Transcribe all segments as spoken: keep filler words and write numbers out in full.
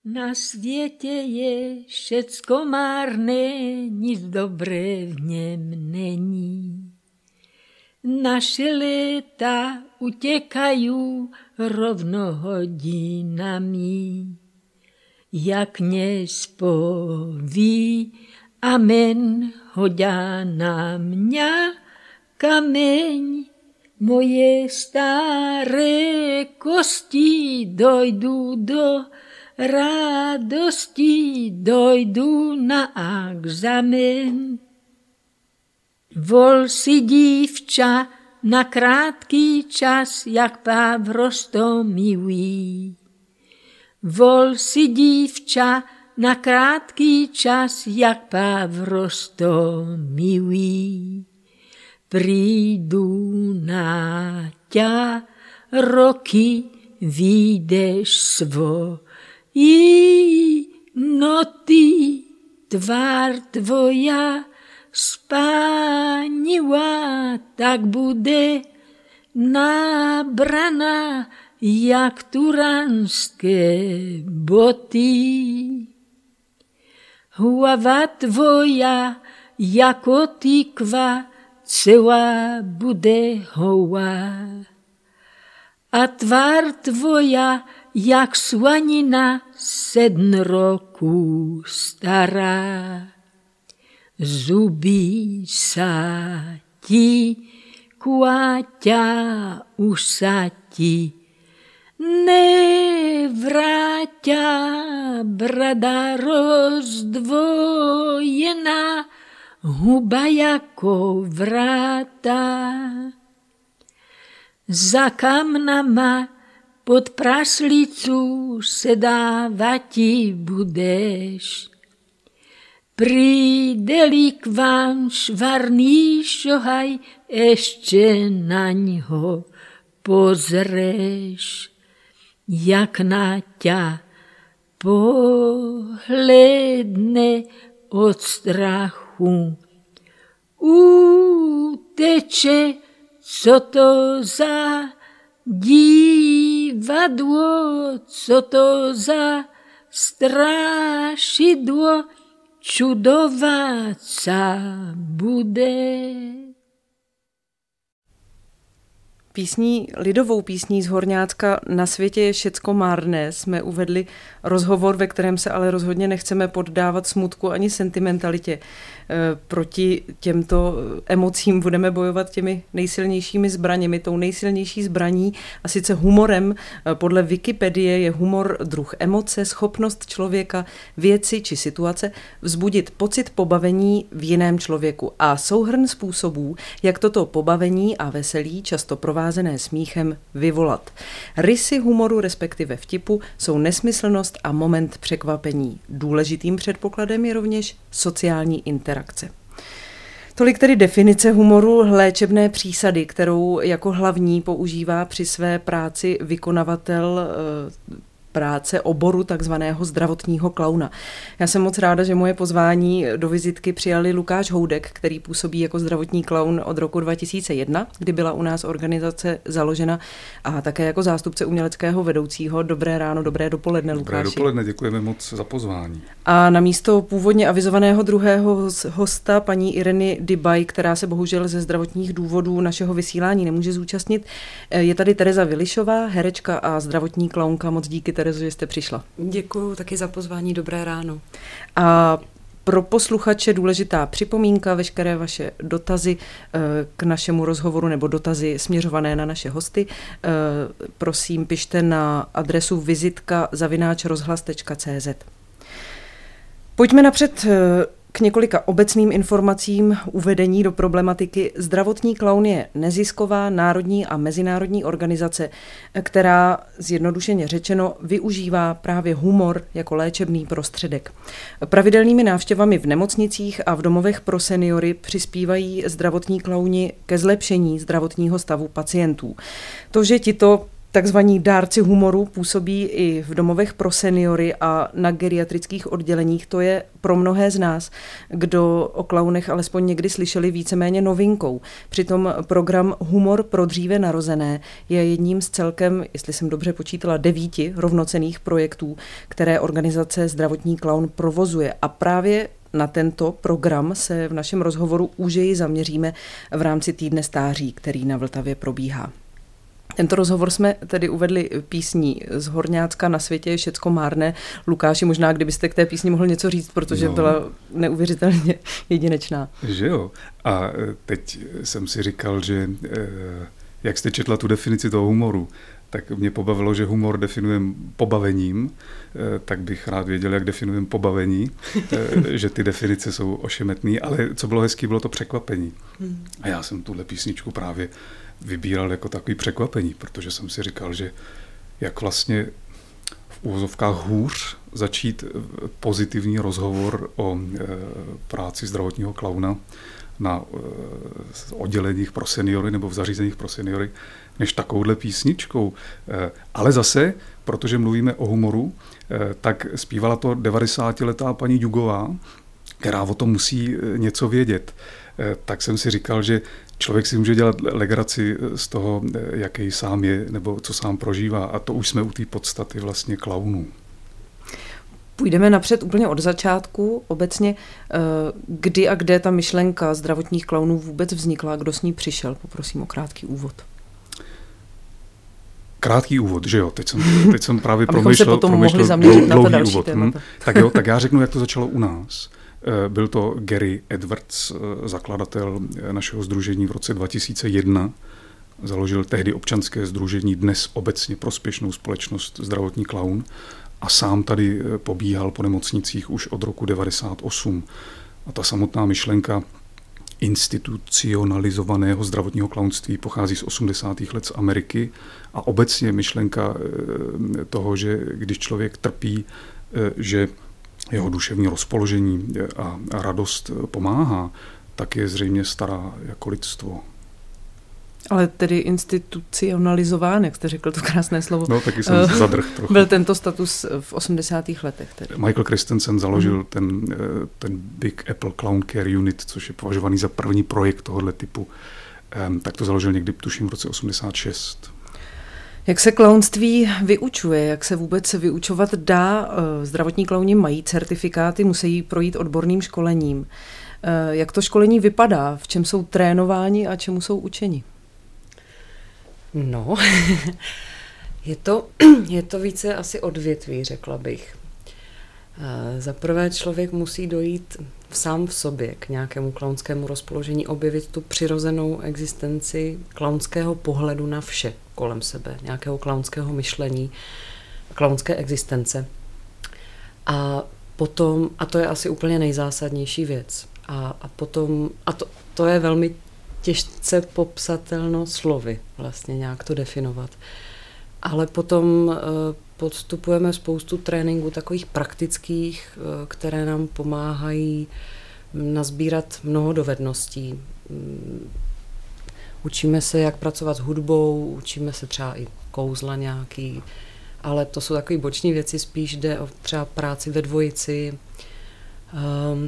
Na světě je všecko márné, nic dobré v něm není. Naše léta utěkají rovno hodinami. Jak kněz poví amen, hodá na mě kameň. Moje staré kosti dojdu do radosti, dojdu na examen. Vol si dívča na krátký čas, jak páv rostomilý. Vol si dívča na krátký čas, jak páv rostomilý. Přijdu na tě roky, vyjdeš svojí noty, tvár tvoja spánila, tak bude nabrana, jak turanské boty. Hlava tvoja jako tykva, celá bude hoła. A tvár tvoja jak slanina sedm roků stará. Zuby sa ti, kváťa usati, nevráťa brada rozdvojená, huba jako vráta. Za kamnama pod praslicu sedávati budeš. Přijde-li k vám švarný šohaj, ještě na něho pozreš, jak na tě pohledne od strachu. Uteče, co to za divadlo, co to za strašidlo, čudovat sa bude. Písní, lidovou písní z Horňácka Na světě je všecko márné jsme uvedli rozhovor, ve kterém se ale rozhodně nechceme poddávat smutku ani sentimentalitě. Proti těmto emocím budeme bojovat těmi nejsilnějšími zbraněmi, tou nejsilnější zbraní a sice humorem. Podle Wikipedie je humor druh emoce, schopnost člověka, věci či situace vzbudit pocit pobavení v jiném člověku a souhrn způsobů, jak toto pobavení a veselí, často provázené smíchem, vyvolat. Rysy humoru, respektive vtipu, jsou nesmyslnost a moment překvapení. Důležitým předpokladem je rovněž sociální interakce. Tolik tedy definice humoru, léčebné přísady, kterou jako hlavní používá při své práci vykonavatel práce oboru takzvaného zdravotního klauna. Já jsem moc ráda, že moje pozvání do vizitky přijali Lukáš Houdek, který působí jako zdravotní klaun od roku dva tisíce jedna, kdy byla u nás organizace založena, a také jako zástupce uměleckého vedoucího. Dobré ráno, dobré dopoledne, Lukáši. Dobré dopoledne, děkujeme moc za pozvání. A na místo původně avizovaného druhého hosta, paní Ireny Dybaj, která se bohužel ze zdravotních důvodů našeho vysílání nemůže zúčastnit, je tady Tereza Vilišová, herečka a zdravotní klaunka. Moc díky, Terezo, že jste přišla. Děkuju taky za pozvání, dobré ráno. A pro posluchače důležitá připomínka, veškeré vaše dotazy k našemu rozhovoru nebo dotazy směřované na naše hosty, prosím, pište na adresu vizitka zavináč rozhlas tečka cé zet. Pojďme napřed k několika obecným informacím uvedení do problematiky. Zdravotní klaun je nezisková národní a mezinárodní organizace, která zjednodušeně řečeno využívá právě humor jako léčebný prostředek. Pravidelnými návštěvami v nemocnicích a v domovech pro seniory přispívají zdravotní klauni ke zlepšení zdravotního stavu pacientů. To, že tito Takzvaní dárci humoru působí i v domovech pro seniory a na geriatrických odděleních. To je pro mnohé z nás, kdo o klaunech alespoň někdy slyšeli, víceméně novinkou. Přitom program Humor pro dříve narozené je jedním z celkem, jestli jsem dobře počítala, devíti rovnocenných projektů, které organizace Zdravotní klaun provozuje. A právě na tento program se v našem rozhovoru úžeji zaměříme v rámci týdne stáří, který na Vltavě probíhá. Tento rozhovor jsme tedy uvedli písní z Horňácka Na světě je všecko márné. Lukáši, možná kdybyste k té písni mohl něco říct, protože no. byla neuvěřitelně jedinečná. Že jo. A teď jsem si říkal, že jak jste četla tu definici toho humoru, tak mě pobavilo, že humor definujeme pobavením, tak bych rád věděl, jak definujeme pobavení, že ty definice jsou ošemetný, ale co bylo hezký, bylo to překvapení. A já jsem tuhle písničku právě vybíral jako takový překvapení, protože jsem si říkal, že jak vlastně v úvozovkách hůř začít pozitivní rozhovor o práci zdravotního klauna na odděleních pro seniory nebo v zařízeních pro seniory, než takovouhle písničkou. Ale zase, protože mluvíme o humoru, tak zpívala to devadesátiletá paní Jugová, která o tom musí něco vědět. Tak jsem si říkal, že člověk si může dělat legraci z toho, jaký sám je, nebo co sám prožívá. A to už jsme u té podstaty vlastně klaunů. Půjdeme napřed úplně od začátku. Obecně, kdy a kde ta myšlenka zdravotních klaunů vůbec vznikla, kdo s ní přišel? Poprosím o krátký úvod. Krátký úvod, že jo? Teď jsem, teď jsem právě promýšlel, promýšlel, se potom mohli zaměřit na to další úvod. témata. Hm? Tak jo, tak já řeknu, jak to začalo u nás. Byl to Gary Edwards, zakladatel našeho sdružení v roce dva tisíce jedna. Založil tehdy občanské sdružení, dnes obecně prospěšnou společnost Zdravotní klaun a sám tady pobíhal po nemocnicích už od roku devadesát osm. A ta samotná myšlenka institucionalizovaného zdravotního klaunství pochází z osmdesátých let z Ameriky a obecně myšlenka toho, že když člověk trpí, že jeho duševní rozpoložení a radost pomáhá, tak je zřejmě stará jako lidstvo. Ale tedy institucionalizován, jak jste řekl to krásné slovo. No, taky jsem zadrh trochu. Byl tento status v osmdesátých letech. Tedy. Michael Christensen založil mm. ten, ten Big Apple Clown Care Unit, což je považovaný za první projekt tohoto typu. Tak to založil někdy, tuším, v roce osmdesát šest. Jak se klaunství vyučuje? Jak se vůbec vyučovat dá? Zdravotní klauni mají certifikáty, musí projít odborným školením. Jak to školení vypadá? V čem jsou trénováni a čemu jsou učeni? No, je to, je to více asi odvětví, řekla bych. Za prvé člověk musí dojít sám v sobě k nějakému klaunskému rozpoložení, objevit tu přirozenou existenci klaunského pohledu na vše kolem sebe, nějakého klaunského myšlení, klaunské existence. A potom, a to je asi úplně nejzásadnější věc, a, a potom, a to, to je velmi těžce popsatelno slovy, vlastně nějak to definovat. Ale potom uh, podstupujeme spoustu tréninků takových praktických, uh, které nám pomáhají nazbírat mnoho dovedností. Um, učíme se, jak pracovat s hudbou, učíme se třeba i kouzla nějaký, ale to jsou takové boční věci, spíš jde o třeba práci ve dvojici. Um,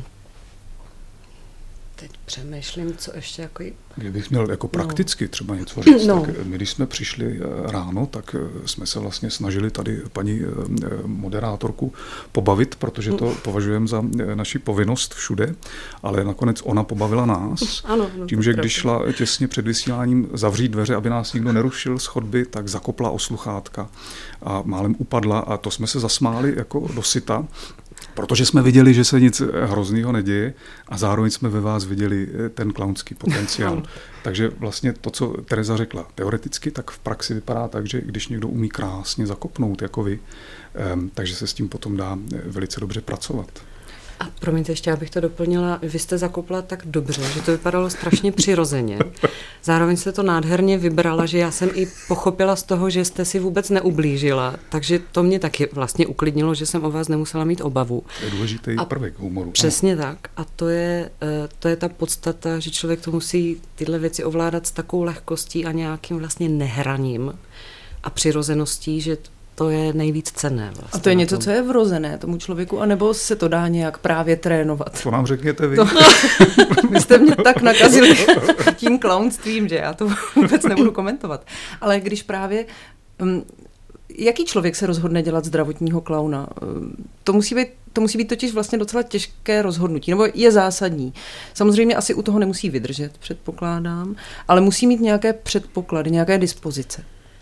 Teď přemýšlím, co ještě jako... Kdybych měl jako prakticky no. třeba něco říct, no. tak my, když jsme přišli ráno, tak jsme se vlastně snažili tady paní moderátorku pobavit, protože to považujeme za naši povinnost všude, ale nakonec ona pobavila nás. Ano, no, tím, že když šla těsně před vysíláním zavřít dveře, aby nás nikdo nerušil z chodby, tak zakopla o sluchátka a málem upadla a to jsme se zasmáli jako dosyta. Protože jsme viděli, že se nic hroznýho neděje a zároveň jsme ve vás viděli ten klaunský potenciál. Takže vlastně to, co Tereza řekla teoreticky, tak v praxi vypadá tak, že když někdo umí krásně zakopnout jako vy, takže se s tím potom dá velice dobře pracovat. A promiňte, ještě abych to doplnila, vy jste zakopla tak dobře, že to vypadalo strašně přirozeně. Zároveň jste to nádherně vybrala, že já jsem i pochopila z toho, že jste si vůbec neublížila, takže to mě taky vlastně uklidnilo, že jsem o vás nemusela mít obavu. To je důležitý a prvek humoru. Přesně ano. Tak. A to je, to je ta podstata, že člověk to musí tyhle věci ovládat s takovou lehkostí a nějakým vlastně nehraním. a přirozeností, že to je nejvíc cenné. Vlastně a to je něco, co je vrozené tomu člověku, anebo se to dá nějak právě trénovat? To nám řekněte vy. To, vy jste mě tak nakazili tím klaunstvím, že já to vůbec nebudu komentovat. Ale když právě... Um, jaký člověk se rozhodne dělat zdravotního klauna? To musí být, to musí být totiž vlastně docela těžké rozhodnutí, nebo je zásadní. Samozřejmě asi u toho nemusí vydržet, předpokládám, ale musí mít nějaké předpoklady, nějaké dispozice.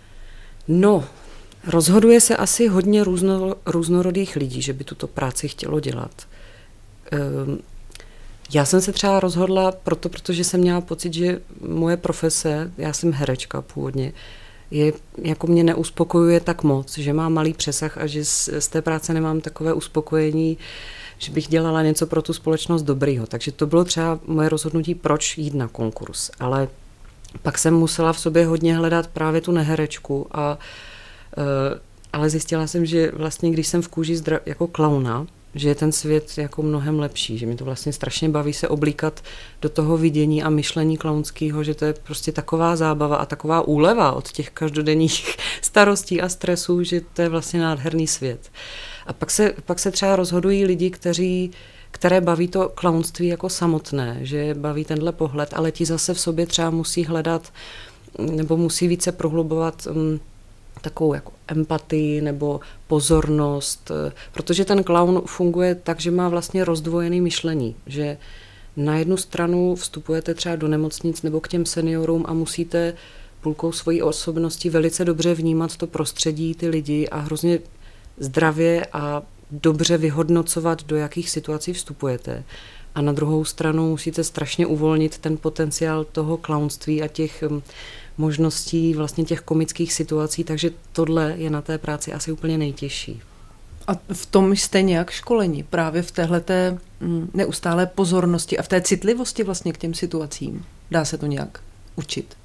No, rozhoduje se asi hodně různo, různorodých lidí, že by tuto práci chtělo dělat. Um, já jsem se třeba rozhodla proto, protože jsem měla pocit, že moje profese, já jsem herečka původně, je, jako mě neuspokojuje tak moc, že mám malý přesah a že z, z té práce nemám takové uspokojení, že bych dělala něco pro tu společnost dobrýho. Takže to bylo třeba moje rozhodnutí, proč jít na konkurs. Ale pak jsem musela v sobě hodně hledat právě tu neherečku, a, e, ale zjistila jsem, že vlastně, když jsem v kůži zdra, jako klauna, že je ten svět jako mnohem lepší, že mi to vlastně strašně baví se oblíkat do toho vidění a myšlení klaunského, že to je prostě taková zábava a taková úleva od těch každodenních starostí a stresů, že to je vlastně nádherný svět. A pak se, pak se třeba rozhodují lidi, kteří, které baví to klaunství jako samotné, že baví tenhle pohled, ale ti zase v sobě třeba musí hledat nebo musí více prohlubovat um, takovou jako empatii nebo pozornost, protože ten klaun funguje tak, že má vlastně rozdvojený myšlení, že na jednu stranu vstupujete třeba do nemocnic nebo k těm seniorům a musíte půlkou svojí osobnosti velice dobře vnímat to prostředí, ty lidi a hrozně zdravě a dobře vyhodnocovat, do jakých situací vstupujete. A na druhou stranu musíte strašně uvolnit ten potenciál toho klaunství a těch možností vlastně těch komických situací, takže tohle je na té práci asi úplně nejtěžší. A v tom jste nějak školeni, právě v téhleté neustálé pozornosti a v té citlivosti vlastně k těm situacím. Dá se to nějak učit?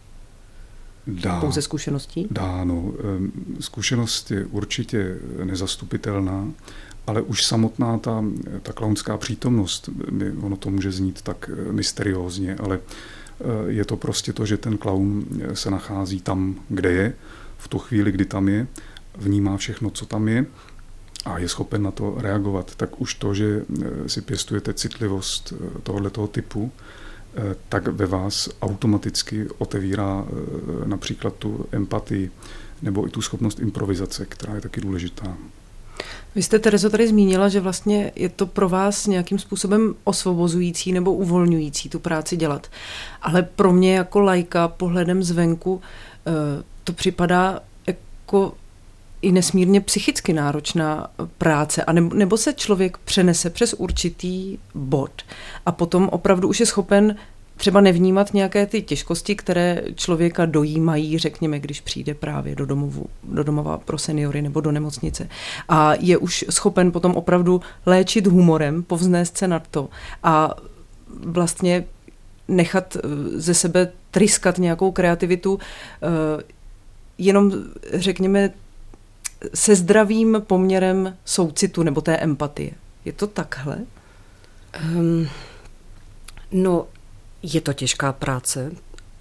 Dá. Pouze zkušeností? Dá, no. Zkušenost je určitě nezastupitelná, ale už samotná ta, ta klaunská přítomnost, ono to může znít tak mysteriózně, ale je to prostě to, že ten klaun se nachází tam, kde je, v tu chvíli, kdy tam je, vnímá všechno, co tam je a je schopen na to reagovat. Tak už to, že si pěstujete citlivost tohoto typu, tak ve vás automaticky otevírá například tu empatii nebo i tu schopnost improvizace, která je taky důležitá. Vy jste, Terezo, tady zmínila, že vlastně je to pro vás nějakým způsobem osvobozující nebo uvolňující tu práci dělat. Ale pro mě jako laika pohledem zvenku to připadá jako i nesmírně psychicky náročná práce. A nebo, nebo se člověk přenese přes určitý bod a potom opravdu už je schopen třeba nevnímat nějaké ty těžkosti, které člověka dojímají, řekněme, když přijde právě do domovu, do domova pro seniory nebo do nemocnice. A je už schopen potom opravdu léčit humorem, povznést se nad to a vlastně nechat ze sebe tryskat nějakou kreativitu, jenom, řekněme, se zdravým poměrem soucitu nebo té empatie. Je to takhle? Um, no, je to těžká práce.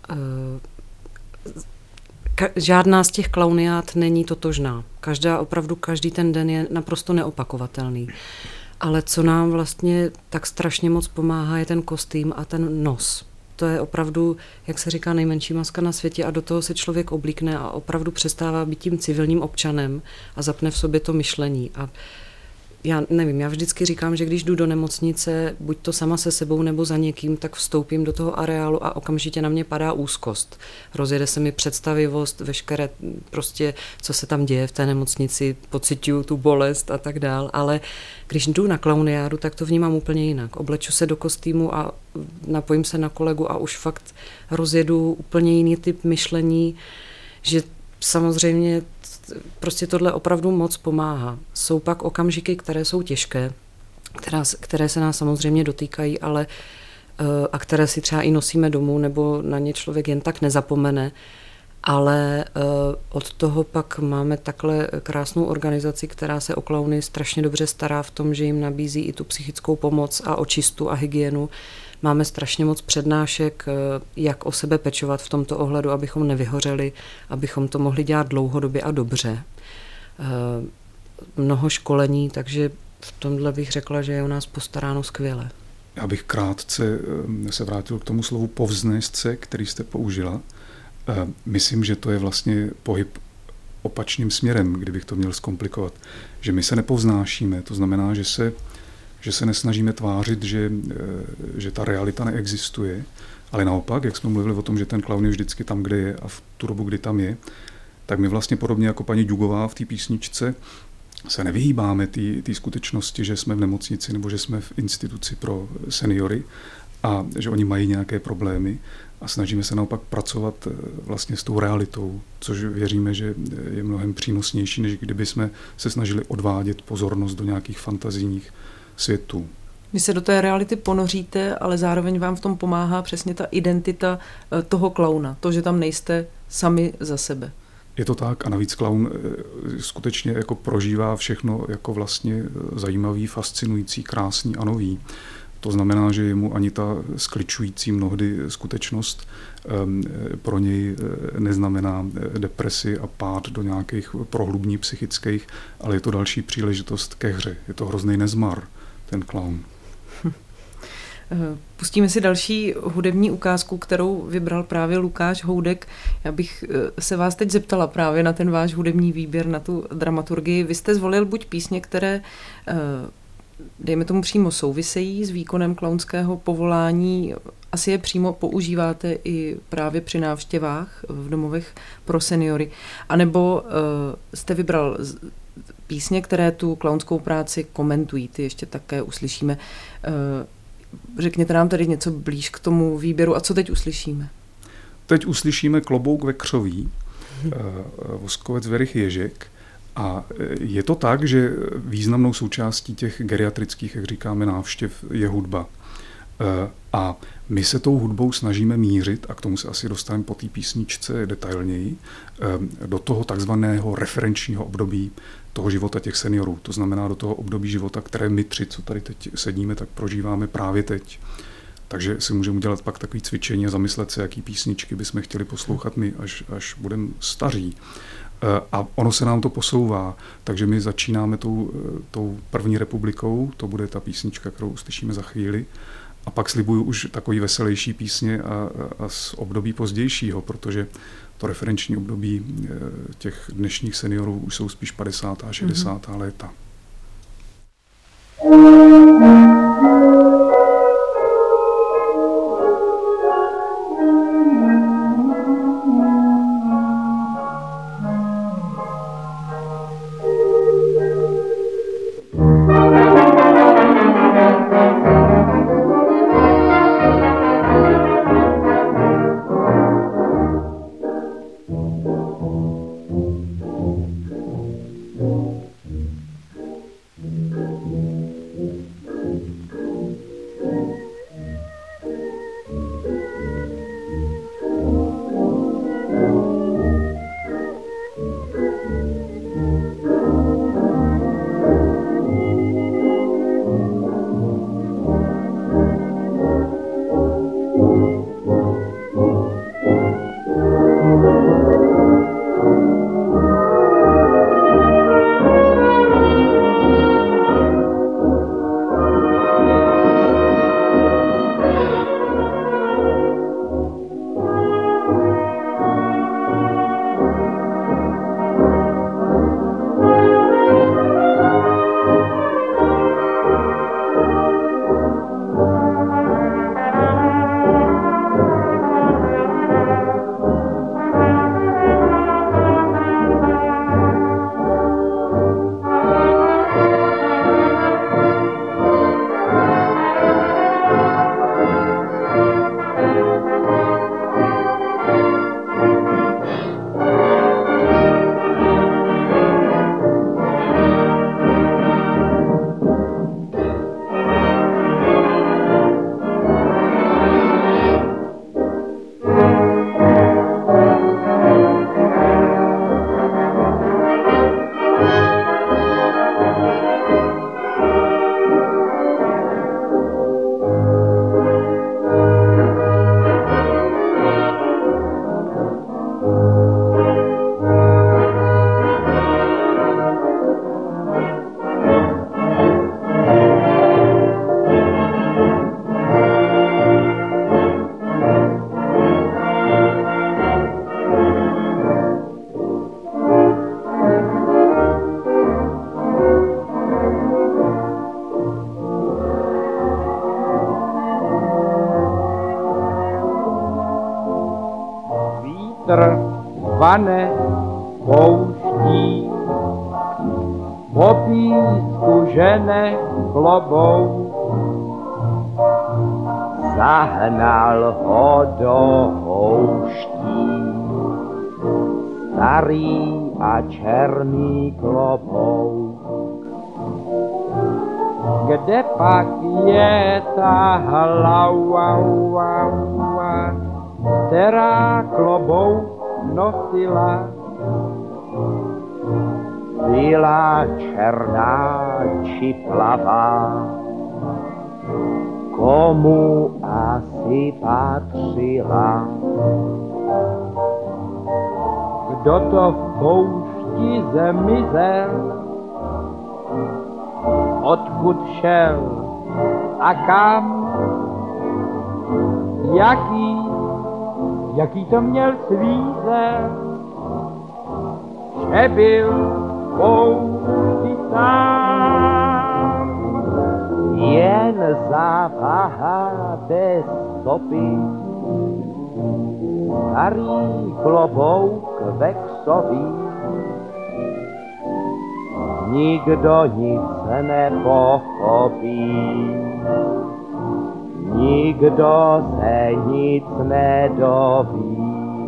Žádná z těch klauniát není totožná. Každá, opravdu každý ten den je naprosto neopakovatelný. Ale co nám vlastně tak strašně moc pomáhá, je ten kostým a ten nos. To je opravdu, jak se říká, nejmenší maska na světě a do toho se člověk oblíkne a opravdu přestává být tím civilním občanem a zapne v sobě to myšlení. A já nevím, já vždycky říkám, že když jdu do nemocnice, buď to sama se sebou nebo za někým, tak vstoupím do toho areálu a okamžitě na mě padá úzkost. Rozjede se mi představivost, veškeré prostě, co se tam děje v té nemocnici, pociťuju tu bolest a tak dál, ale když jdu na klauniádu, tak to vnímám úplně jinak. Obleču se do kostýmu a napojím se na kolegu a už fakt rozjedu úplně jiný typ myšlení, že samozřejmě prostě tohle opravdu moc pomáhá. Jsou pak okamžiky, které jsou těžké, která, které se nás samozřejmě dotýkají, ale a které si třeba i nosíme domů, nebo na ně člověk jen tak nezapomene. Ale od toho pak máme takhle krásnou organizaci, která se o klauny strašně dobře stará v tom, že jim nabízí i tu psychickou pomoc a očistu a hygienu. Máme strašně moc přednášek, jak o sebe pečovat v tomto ohledu, abychom nevyhořeli, abychom to mohli dělat dlouhodobě a dobře. Mnoho školení, takže v tomhle bych řekla, že je u nás postaráno skvěle. Já bych krátce se vrátil k tomu slovu povznést se, který jste použila. Myslím, že to je vlastně pohyb opačným směrem, kdybych to měl zkomplikovat. Že my se nepovznášíme, to znamená, že se, že se nesnažíme tvářit, že, že ta realita neexistuje, ale naopak, jak jsme mluvili o tom, že ten klaun je vždycky tam, kde je a v tu dobu, kdy tam je, tak my vlastně podobně jako paní Dugová v té písničce se nevyhýbáme té skutečnosti, že jsme v nemocnici nebo že jsme v instituci pro seniory a že oni mají nějaké problémy a snažíme se naopak pracovat vlastně s tou realitou, což věříme, že je mnohem přínosnější, než kdyby jsme se snažili odvádět pozornost do nějakých fantazijních světů. Vy se do té reality ponoříte, ale zároveň vám v tom pomáhá přesně ta identita toho klauna, to, že tam nejste sami za sebe. Je to tak a navíc klaun skutečně jako prožívá všechno jako vlastně zajímavý, fascinující, krásný a nový. To znamená, že jemu ani ta skličující mnohdy skutečnost pro něj neznamená depresi a pád do nějakých prohlubní psychických, ale je to další příležitost ke hře. Je to hrozný nezmar, ten klaun. Pustíme si další hudební ukázku, kterou vybral právě Lukáš Houdek. Já bych se vás teď zeptala právě na ten váš hudební výběr, na tu dramaturgii. Vy jste zvolil buď písně, které, dejme tomu, přímo souvisejí s výkonem klaunského povolání, asi je přímo používáte i právě při návštěvách v domovech pro seniory, anebo jste vybral písně, které tu klaunskou práci komentují, ty ještě také uslyšíme. Řekněte nám tady něco blíž k tomu výběru a co teď uslyšíme? Teď uslyšíme Klobouk vekřový, hmm. Voskovec Verich Ježek a je to tak, že významnou součástí těch geriatrických, jak říkáme, návštěv je hudba. A my se tou hudbou snažíme mířit, a k tomu se asi dostaneme po té písničce detailněji, do toho takzvaného referenčního období toho života těch seniorů. To znamená do toho období života, které my tři, co tady teď sedíme, tak prožíváme právě teď. Takže si můžeme udělat pak takové cvičení a zamyslet se, jaký písničky bychom chtěli poslouchat my, až, až budeme staří. A ono se nám to posouvá, takže my začínáme tou, tou první republikou, to bude ta písnička, kterou uslyšíme za chvíli, a pak slibuju už takový veselější písně a, a z období pozdějšího, protože to referenční období těch dnešních seniorů už jsou spíš padesátá a šedesátá mm-hmm. léta. pane, pouští, po písku žene klobouk. Zahnal ho do houští, starý a černý klobouk. Kde pak je ta hlava, která klobouk nosila? Byla černá či plavá, komu asi patřila? Kdo to v poušti zmizel, odkud šel a kam? Jaký, jaký to měl svízel, že byl v poušti sám. Jen závaha bez stopy, starý klobouk vexový. Nikdo nic nepochopí, nikdo se nic nedoví.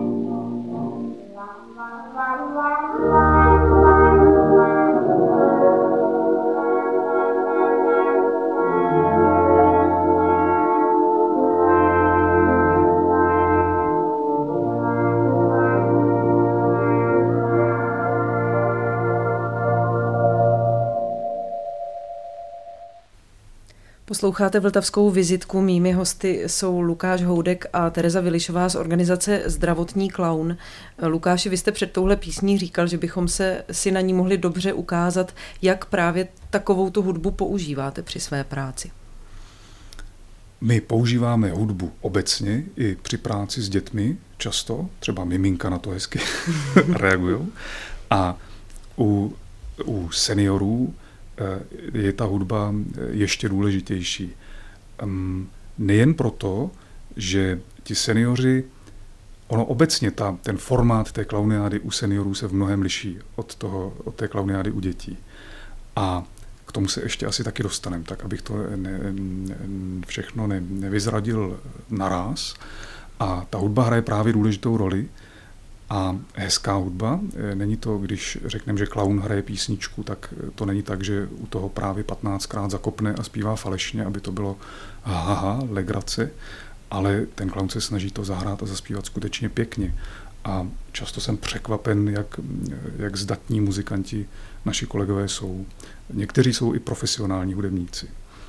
Posloucháte Vltavskou vizitku, mými hosty jsou Lukáš Houdek a Tereza Vilišová z organizace Zdravotní klaun. Lukáši, vy jste před touhle písní říkal, že bychom se si na ní mohli dobře ukázat, jak právě takovou tu hudbu používáte při své práci. My používáme hudbu obecně i při práci s dětmi často, třeba miminka na to hezky reagují. A u, u seniorů je ta hudba ještě důležitější. Nejen proto, že ti seniori, ono obecně ta, ten formát té klauniády u seniorů se v mnohem liší od, toho, od té klauniády u dětí. A k tomu se ještě asi taky dostaneme, tak abych to ne, ne, všechno ne, nevyzradil naráz. A ta hudba hraje právě důležitou roli. A hezká hudba, není to, když řekneme, že klaun hraje písničku, tak to není tak, že u toho právě patnáctkrát zakopne a zpívá falešně, aby to bylo haha, legrace, ale ten klaun se snaží to zahrát a zaspívat skutečně pěkně. A často jsem překvapen, jak, jak zdatní muzikanti naši kolegové jsou. Někteří jsou i profesionální hudebníci.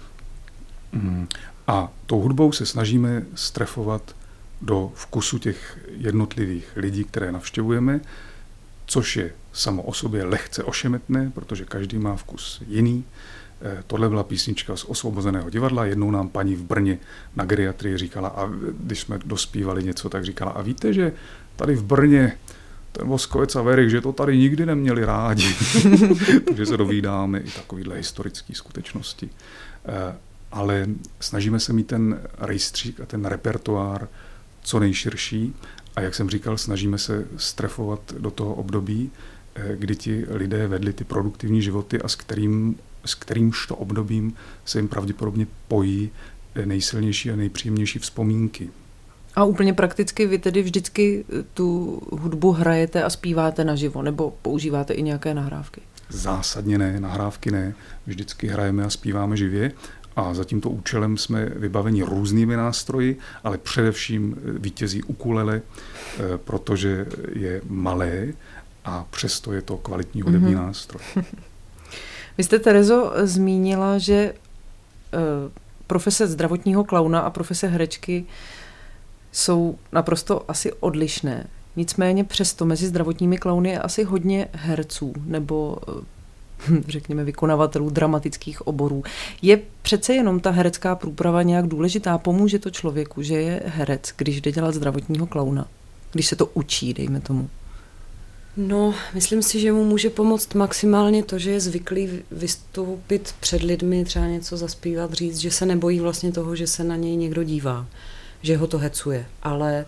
A tou hudbou se snažíme strefovat do vkusu těch jednotlivých lidí, které navštěvujeme, což je samo o sobě lehce ošemetné, protože každý má vkus jiný. Tohle byla písnička z Osvobozeného divadla. Jednou nám paní v Brně na geriatrii říkala, a když jsme dospívali něco, tak říkala, a víte, že tady v Brně ten Voskovec a Verich, že to tady nikdy neměli rádi. Takže se dovídáme i takovýhle historické skutečnosti. Ale snažíme se mít ten rejstřík a ten repertoár co nejširší a jak jsem říkal, snažíme se strefovat do toho období, kdy ti lidé vedli ty produktivní životy a s, kterým, s kterýmž to obdobím se jim pravděpodobně pojí nejsilnější a nejpříjemnější vzpomínky. A úplně prakticky vy tedy vždycky tu hudbu hrajete a zpíváte naživo, nebo používáte i nějaké nahrávky? Zásadně ne, nahrávky ne. Vždycky hrajeme a zpíváme živě. A za tímto účelem jsme vybaveni různými nástroji, ale především vítězí ukulele, protože je malé a přesto je to kvalitní hudební mm-hmm. nástroj. Vy jste, Terezo, zmínila, že profese zdravotního klauna a profese herečky jsou naprosto asi odlišné. Nicméně přesto mezi zdravotními klauny je asi hodně herců nebo řekněme vykonavatelů dramatických oborů. Je přece jenom ta herecká průprava nějak důležitá? Pomůže to člověku, že je herec, když jde dělat zdravotního klauna? Když se to učí, dejme tomu. No, myslím si, že mu může pomoct maximálně to, že je zvyklý vystoupit před lidmi, třeba něco zaspívat, říct, že se nebojí vlastně toho, že se na něj někdo dívá, že ho to hecuje. Ale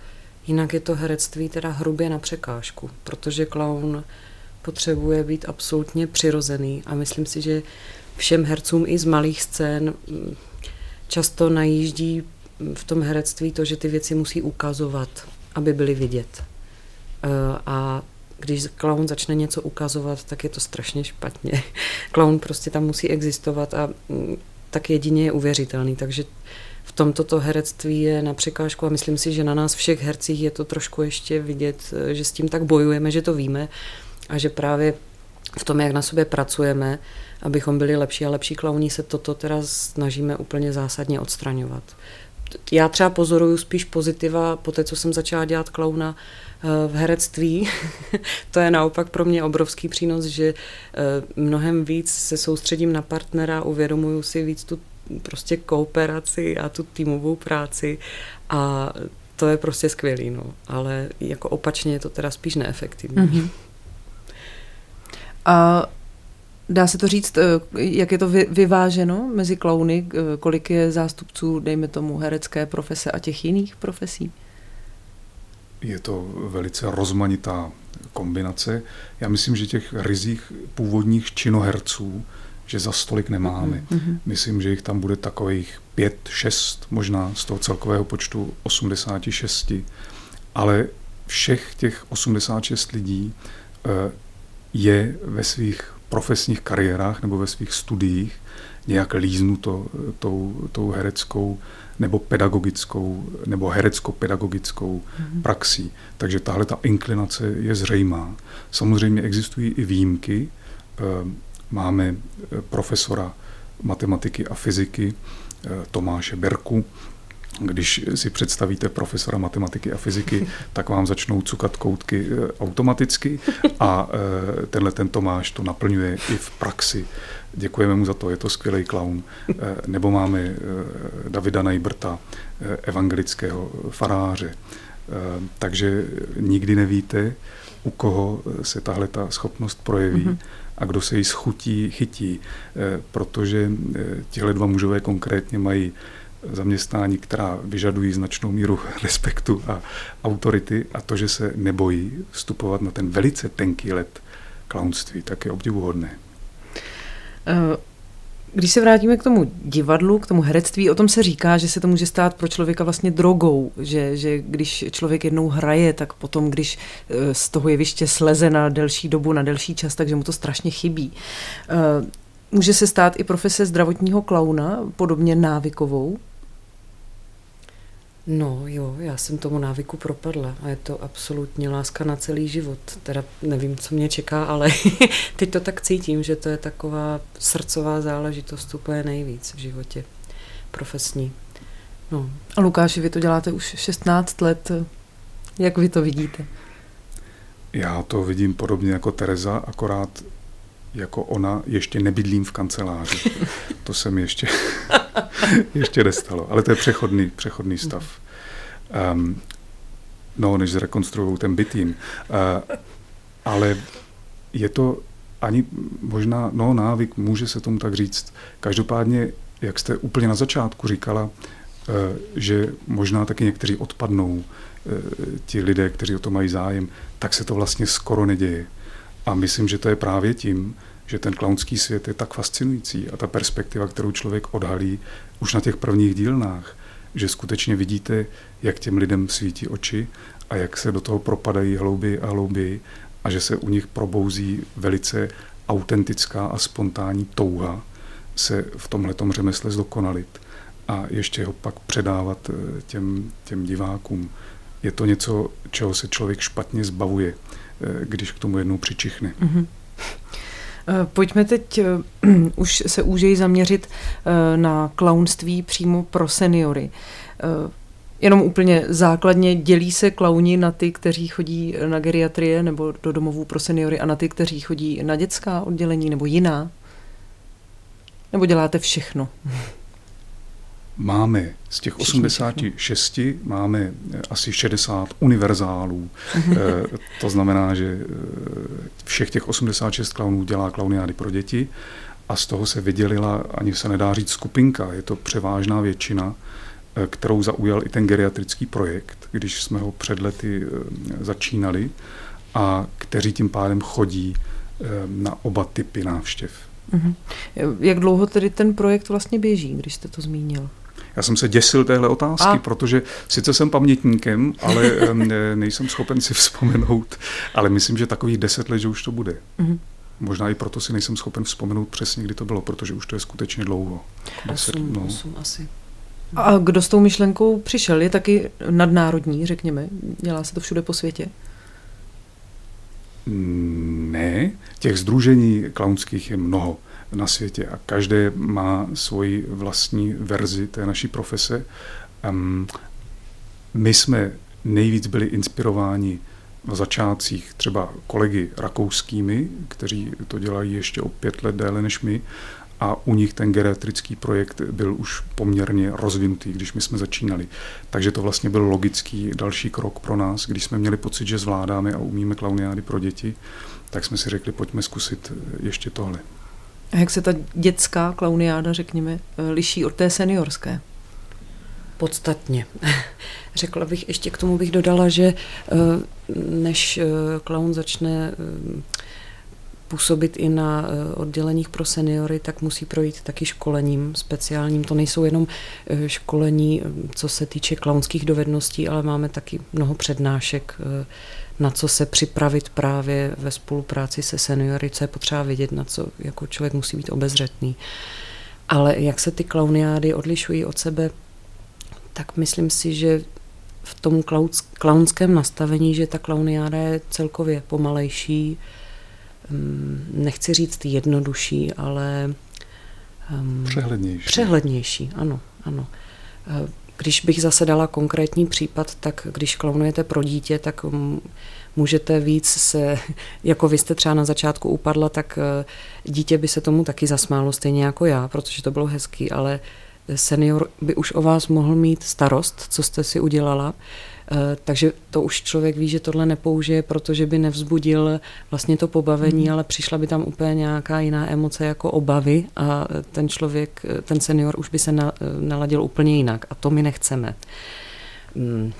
Jinak je to herectví teda hrubě na překážku, protože klaun potřebuje být absolutně přirozený a myslím si, že všem hercům i z malých scén často najíždí v tom herectví to, že ty věci musí ukazovat, aby byly vidět. A když klaun začne něco ukazovat, tak je to strašně špatně. Klaun prostě tam musí existovat a tak jedině je uvěřitelný, takže v tomto to herectví je na překážku a myslím si, že na nás všech hercích je to trošku ještě vidět, že s tím tak bojujeme, že to víme a že právě v tom, jak na sobě pracujeme, abychom byli lepší a lepší klauni, se toto teda snažíme úplně zásadně odstraňovat. Já třeba pozoruju spíš pozitiva po té, co jsem začala dělat klauna v herectví. To je naopak pro mě obrovský přínos, že mnohem víc se soustředím na partnera, uvědomuju si víc tu prostě kooperaci a tu týmovou práci a to je prostě skvělý, no. Ale jako opačně je to teda spíš neefektivní. Mm-hmm. A dá se to říct, jak je to vyváženo mezi klauny, kolik je zástupců, dejme tomu, herecké profese a těch jiných profesí? Je to velice rozmanitá kombinace. Já myslím, že těch ryzích původních činoherců, že za stolik nemáme. Mm-hmm. Myslím, že jich tam bude takových pět, šest možná z toho celkového počtu osmdesát šest. Ale všech těch osmdesát šest lidí je ve svých profesních kariérách nebo ve svých studiích nějak líznuto tou, tou hereckou nebo pedagogickou nebo herecko-pedagogickou mm-hmm. praxí. Takže tahle ta inklinace je zřejmá. Samozřejmě existují i výjimky. Máme profesora matematiky a fyziky Tomáše Berku. Když si představíte profesora matematiky a fyziky, tak vám začnou cukat koutky automaticky a tenhle ten Tomáš to naplňuje i v praxi. Děkujeme mu za to, je to skvělý klaun. Nebo máme Davida Najbrta, evangelického faráře. Takže nikdy nevíte, u koho se tahle ta schopnost projeví mm-hmm. a kdo se jí schutí, chytí, protože tihle dva mužové konkrétně mají zaměstnání, která vyžadují značnou míru respektu a autority a to, že se nebojí vstupovat na ten velice tenký led klaunství, tak je obdivuhodné. Když se vrátíme k tomu divadlu, k tomu herectví, o tom se říká, že se to může stát pro člověka vlastně drogou, že, že když člověk jednou hraje, tak potom, když z toho jeviště sleze na delší dobu, na delší čas, takže mu to strašně chybí. Může se stát i profese zdravotního klauna, podobně návykovou? No jo, já jsem tomu návyku propadla a je to absolutně láska na celý život. Teda nevím, co mě čeká, ale teď to tak cítím, že to je taková srdcová záležitost úplně nejvíc v životě profesní. No. A Lukáši, vy to děláte už šestnáct let. Jak vy to vidíte? Já to vidím podobně jako Tereza, akorát jako ona ještě nebydlím v kanceláři. To se mi ještě, ještě nestalo. Ale to je přechodný, přechodný stav. Um, no, než zrekonstruují ten bytím. Uh, ale je to ani možná, no návyk, může se tomu tak říct. Každopádně, jak jste úplně na začátku říkala, uh, že možná taky někteří odpadnou, uh, ti lidé, kteří o to mají zájem, tak se to vlastně skoro neděje. A myslím, že to je právě tím, že ten klaunský svět je tak fascinující a ta perspektiva, kterou člověk odhalí už na těch prvních dílnách, že skutečně vidíte, jak těm lidem svítí oči a jak se do toho propadají hlouběji a hlouběji a že se u nich probouzí velice autentická a spontánní touha se v tomhletom řemesle zdokonalit a ještě ho pak předávat těm, těm divákům. Je to něco, čeho se člověk špatně zbavuje, když k tomu jednou přičichne. Mm-hmm. Pojďme teď už se úžeji zaměřit na klaunství přímo pro seniory. Jenom úplně základně dělí se klauni na ty, kteří chodí na geriatrie nebo do domovů pro seniory a na ty, kteří chodí na dětská oddělení nebo jiná? Nebo děláte všechno? Máme z těch osmdesáti šesti máme asi šedesát univerzálů. e, to znamená, že všech těch osmdesát šest klaunů dělá klauniády pro děti a z toho se vydělila, ani se nedá říct skupinka, je to převážná většina kterou zaujal i ten geriatrický projekt, když jsme ho před lety začínali, a kteří tím pádem chodí na oba typy návštěv. Mm-hmm. Jak dlouho tedy ten projekt vlastně běží, když jste to zmínil? Já jsem se děsil téhle otázky, a? protože sice jsem pamětníkem, ale nejsem schopen si vzpomenout, ale myslím, že takových deset let, že už to bude. Mm-hmm. Možná i proto si nejsem schopen vzpomenout přesně, kdy to bylo, protože už to je skutečně dlouho. Osm, no. osm asi. A kdo s tou myšlenkou přišel? Je taky nadnárodní, řekněme? Dělá se to všude po světě? Ne, těch sdružení klaunských je mnoho na světě a každé má svoji vlastní verzi té naší profese. Um, my jsme nejvíc byli inspirováni na začátcích třeba kolegy rakouskými, kteří to dělají ještě o pět let déle než my, a u nich ten geriatrický projekt byl už poměrně rozvinutý, když my jsme začínali. Takže to vlastně byl logický další krok pro nás, když jsme měli pocit, že zvládáme a umíme klauniády pro děti, tak jsme si řekli, pojďme zkusit ještě tohle. A jak se ta dětská klauniáda, řekněme, liší od té seniorské? Podstatně. Řekla bych, ještě k tomu bych dodala, že než klaun začne působit i na odděleních pro seniory, tak musí projít taky školením speciálním. To nejsou jenom školení, co se týče klaunských dovedností, ale máme taky mnoho přednášek, na co se připravit právě ve spolupráci se seniory, co je potřeba vědět, na co jako člověk musí být obezřetný. Ale jak se ty klauniády odlišují od sebe, tak myslím si, že v tom klaunském nastavení, že ta klauniáda je celkově pomalejší, nechci říct jednodušší, ale um, přehlednější. Přehlednější, ano, ano. Když bych zase dala konkrétní případ, tak když klaunujete pro dítě, tak můžete víc se, jako vy jste třeba na začátku upadla, tak dítě by se tomu taky zasmálo, stejně jako já, protože to bylo hezký, ale senior by už o vás mohl mít starost, co jste si udělala, takže to už člověk ví, že tohle nepoužije, protože by nevzbudil vlastně to pobavení, ale přišla by tam úplně nějaká jiná emoce jako obavy a ten člověk, ten senior už by se naladil úplně jinak a to my nechceme. Hmm.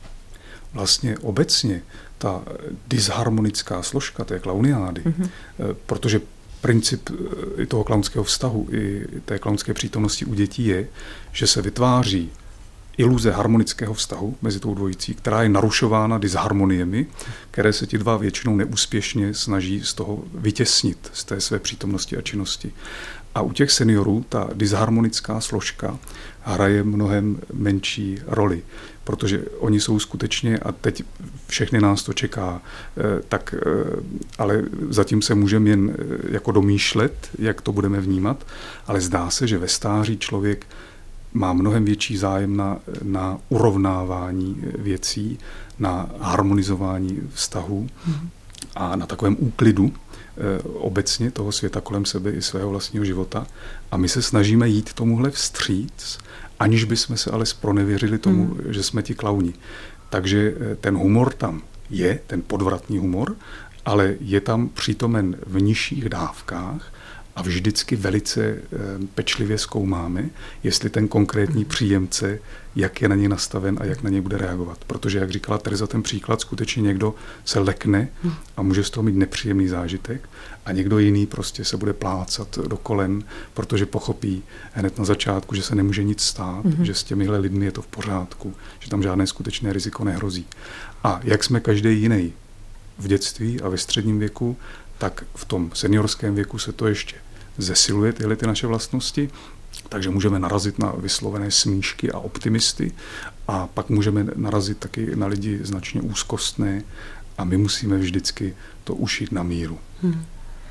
Vlastně obecně ta disharmonická složka té klauniády, mm-hmm. protože princip i toho klaunského vztahu, i té klaunské přítomnosti u dětí je, že se vytváří iluze harmonického vztahu mezi tou dvojicí, která je narušována disharmoniemi, které se ti dva většinou neúspěšně snaží z toho vytěsnit, z té své přítomnosti a činnosti. A u těch seniorů ta disharmonická složka hraje mnohem menší roli, protože oni jsou skutečně, a teď všechny nás to čeká, tak ale zatím se můžeme jen jako domýšlet, jak to budeme vnímat, ale zdá se, že ve stáří člověk má mnohem větší zájem na, na urovnávání věcí, na harmonizování vztahů mm. a na takovém úklidu e, obecně toho světa kolem sebe i svého vlastního života. A my se snažíme jít tomuhle vstříc, aniž bychom se ale zpronevěřili tomu, mm. že jsme ti klauni. Takže ten humor tam je, ten podvratný humor, ale je tam přítomen v nižších dávkách, a vždycky velice pečlivě zkoumáme, jestli ten konkrétní příjemce, jak je na něj nastaven a jak na něj bude reagovat. Protože, jak říkala Tereza, ten příklad, skutečně někdo se lekne a může z toho mít nepříjemný zážitek a někdo jiný prostě se bude plácat do kolen, protože pochopí hned na začátku, že se nemůže nic stát, mm-hmm. že s těmihle lidmi je to v pořádku, že tam žádné skutečné riziko nehrozí. A jak jsme každý jiný v dětství a ve středním věku, tak v tom seniorském věku se to ještě zesiluje, tyhle ty naše vlastnosti, takže můžeme narazit na vyslovené smíšky a optimisty a pak můžeme narazit taky na lidi značně úzkostné a my musíme vždycky to ušít na míru. Hmm.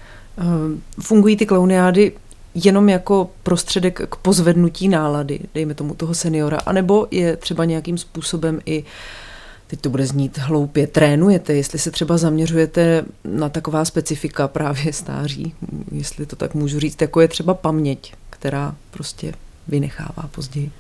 Fungují ty klauniády jenom jako prostředek k pozvednutí nálady, dejme tomu toho seniora, anebo je třeba nějakým způsobem i, teď to bude znít hloupě, trénujete, jestli se třeba zaměřujete na taková specifika právě stáří, jestli to tak můžu říct, jako je třeba paměť, která prostě vynechává později.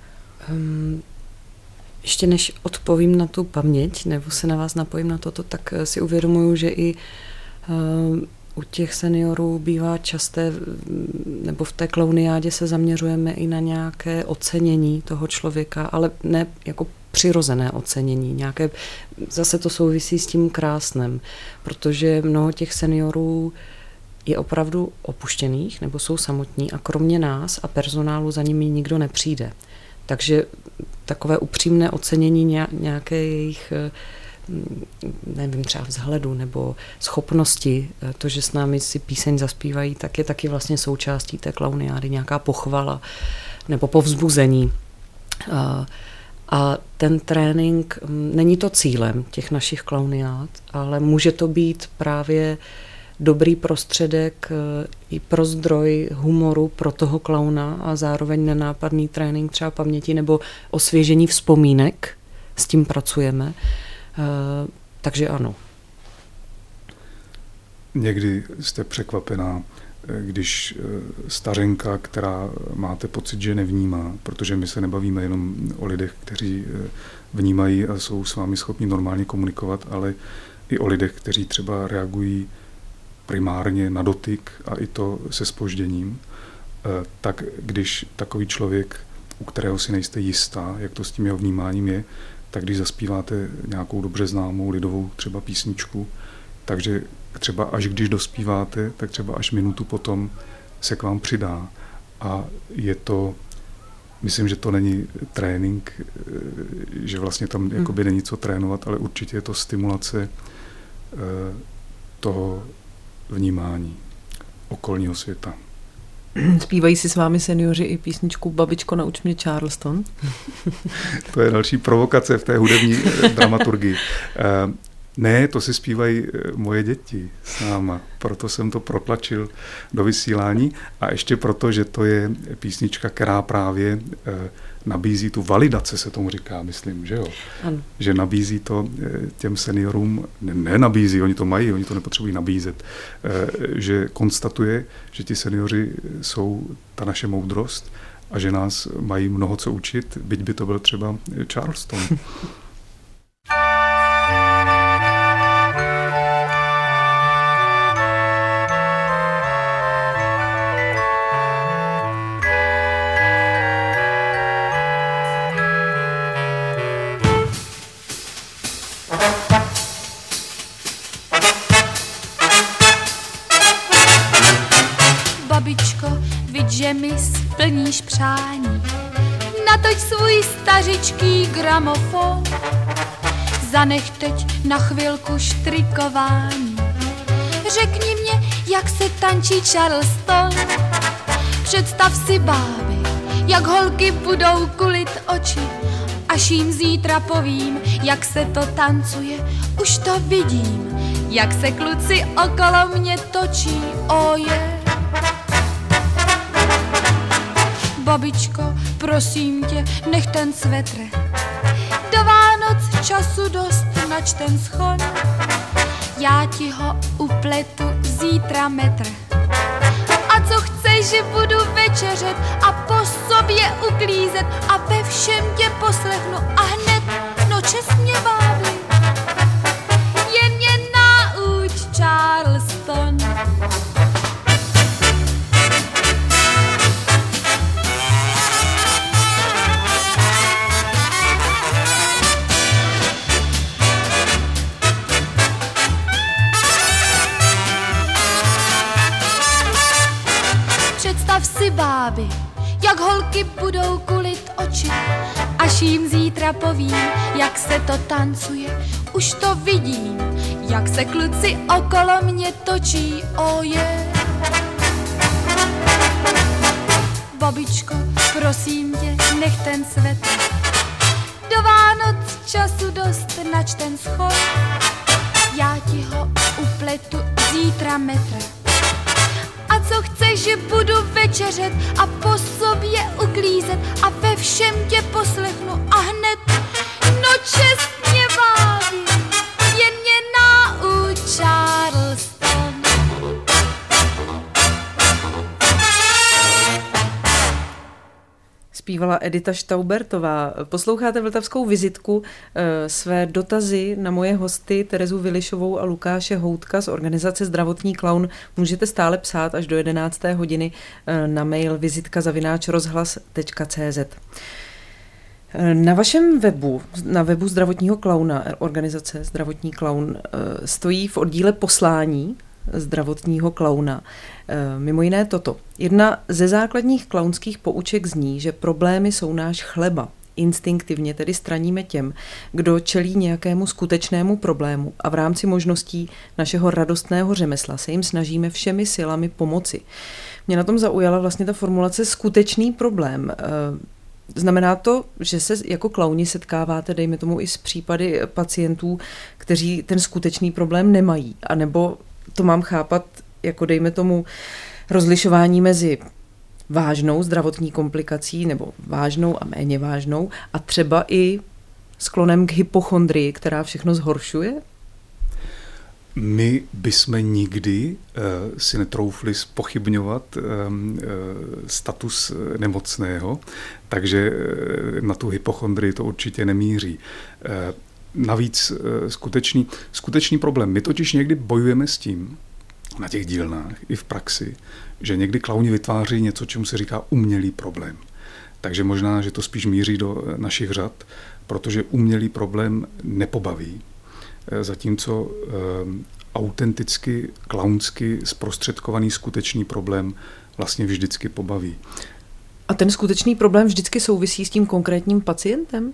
Um, ještě než odpovím na tu paměť, nebo se na vás napojím na toto, tak si uvědomuju, že i uh, u těch seniorů bývá časté, nebo v té klauniádě se zaměřujeme i na nějaké ocenění toho člověka, ale ne jako přirozené ocenění. Nějaké, zase to souvisí s tím krásným, protože mnoho těch seniorů je opravdu opuštěných nebo jsou samotní a kromě nás a personálu za nimi nikdo nepřijde. Takže takové upřímné ocenění nějaké jejich, nevím, třeba vzhledu nebo schopnosti, to, že s námi si píseň zaspívají, tak je taky vlastně součástí té klauniády, nějaká pochvala nebo povzbuzení. A ten trénink, není to cílem těch našich klauniád, ale může to být právě dobrý prostředek i pro zdroj humoru pro toho klauna a zároveň nenápadný trénink třeba paměti nebo osvěžení vzpomínek, s tím pracujeme. Takže ano. Někdy jste překvapená, když stařenka, která máte pocit, že nevnímá, protože my se nebavíme jenom o lidech, kteří vnímají a jsou s vámi schopni normálně komunikovat, ale i o lidech, kteří třeba reagují primárně na dotyk a i to se zpožděním, tak když takový člověk, u kterého si nejste jistá, jak to s tím jeho vnímáním je, tak když zaspíváte nějakou dobře známou lidovou třeba písničku, takže třeba až když dospíváte, tak třeba až minutu potom se k vám přidá. A je to, myslím, že to není trénink, že vlastně tam jakoby není co trénovat, ale určitě je to stimulace toho vnímání okolního světa. Zpívají si s vámi seniori i písničku Babičko, nauč mě Charleston? To je další provokace v té hudební dramaturgii. Ne, to si zpívají moje děti s náma, proto jsem to protlačil do vysílání a ještě proto, že to je písnička, která právě nabízí tu validaci, se tomu říká, myslím, že jo? Ano. Že nabízí to těm seniorům, ne, ne nabízí, oni to mají, oni to nepotřebují nabízet, že konstatuje, že ti seniori jsou ta naše moudrost a že nás mají mnoho co učit, byť by to byl třeba Charleston. Babičko, viď, že mi splníš přání, natoč svůj stařičký gramofon, zanech teď na chvilku štrikování, řekni mě, jak se tančí Charleston, představ si báby, jak holky budou kulit oči, až jim zítra povím, jak se to tancuje, už to vidím, jak se kluci okolo mě točí, oje. Babičko, prosím tě, nech ten svetr, do Vánoc času dost, nač ten schon, já ti ho upletu zítra metr. A co chceš, že budu večeřet a po sobě uklízet a ve všem tě poslechnu a hned, no čestně báby, jen mě nauč Charleston. Představ si báby, jak holky budou kulit oči, až jim zítra povím, jak se to tancuje, už to vidím, jak se kluci okolo mě točí, oje. Babičko, prosím tě, nech ten svetr, do Vánoc času dost, nač ten schod, já ti ho upletu zítra metr. A co chceš, že budu večeřet a po sobě uklízet a ve všem tě poslechnu a hned, no čestně bábi, jen mě nauč Charleston. Zpívala Edita Štaubertová. Posloucháte Vltavskou vizitku. Své dotazy na moje hosty Terezu Vilišovou a Lukáše Houtka z organizace Zdravotní klaun můžete stále psát až do jedenácté hodiny na mail vizitka zavináč rozhlas tečka cé zet. Na vašem webu, na webu Zdravotního klauna, organizace Zdravotní klaun, stojí v oddíle poslání zdravotního klauna mimo jiné toto. Jedna ze základních klaunských pouček zní, že problémy jsou náš chleba. Instinktivně tedy straníme těm, kdo čelí nějakému skutečnému problému a v rámci možností našeho radostného řemesla se jim snažíme všemi silami pomoci. Mě na tom zaujala vlastně ta formulace skutečný problém. Znamená to, že se jako klauni setkáváte, dejme tomu, i s případy pacientů, kteří ten skutečný problém nemají, anebo to mám chápat jako, dejme tomu, rozlišování mezi vážnou zdravotní komplikací nebo vážnou a méně vážnou a třeba i sklonem k hypochondrii, která všechno zhoršuje? My bychom nikdy uh, si netroufli zpochybňovat um, uh, status nemocného, takže uh, na tu hypochondrii to určitě nemíří. Uh, navíc uh, skutečný, skutečný problém. My totiž někdy bojujeme s tím, na těch dílnách i v praxi, že někdy klauni vytváří něco, čemu se říká umělý problém. Takže možná, že to spíš míří do našich řad, protože umělý problém nepobaví. Zatímco e, autenticky, klaunsky zprostředkovaný skutečný problém vlastně vždycky pobaví. A ten skutečný problém vždycky souvisí s tím konkrétním pacientem?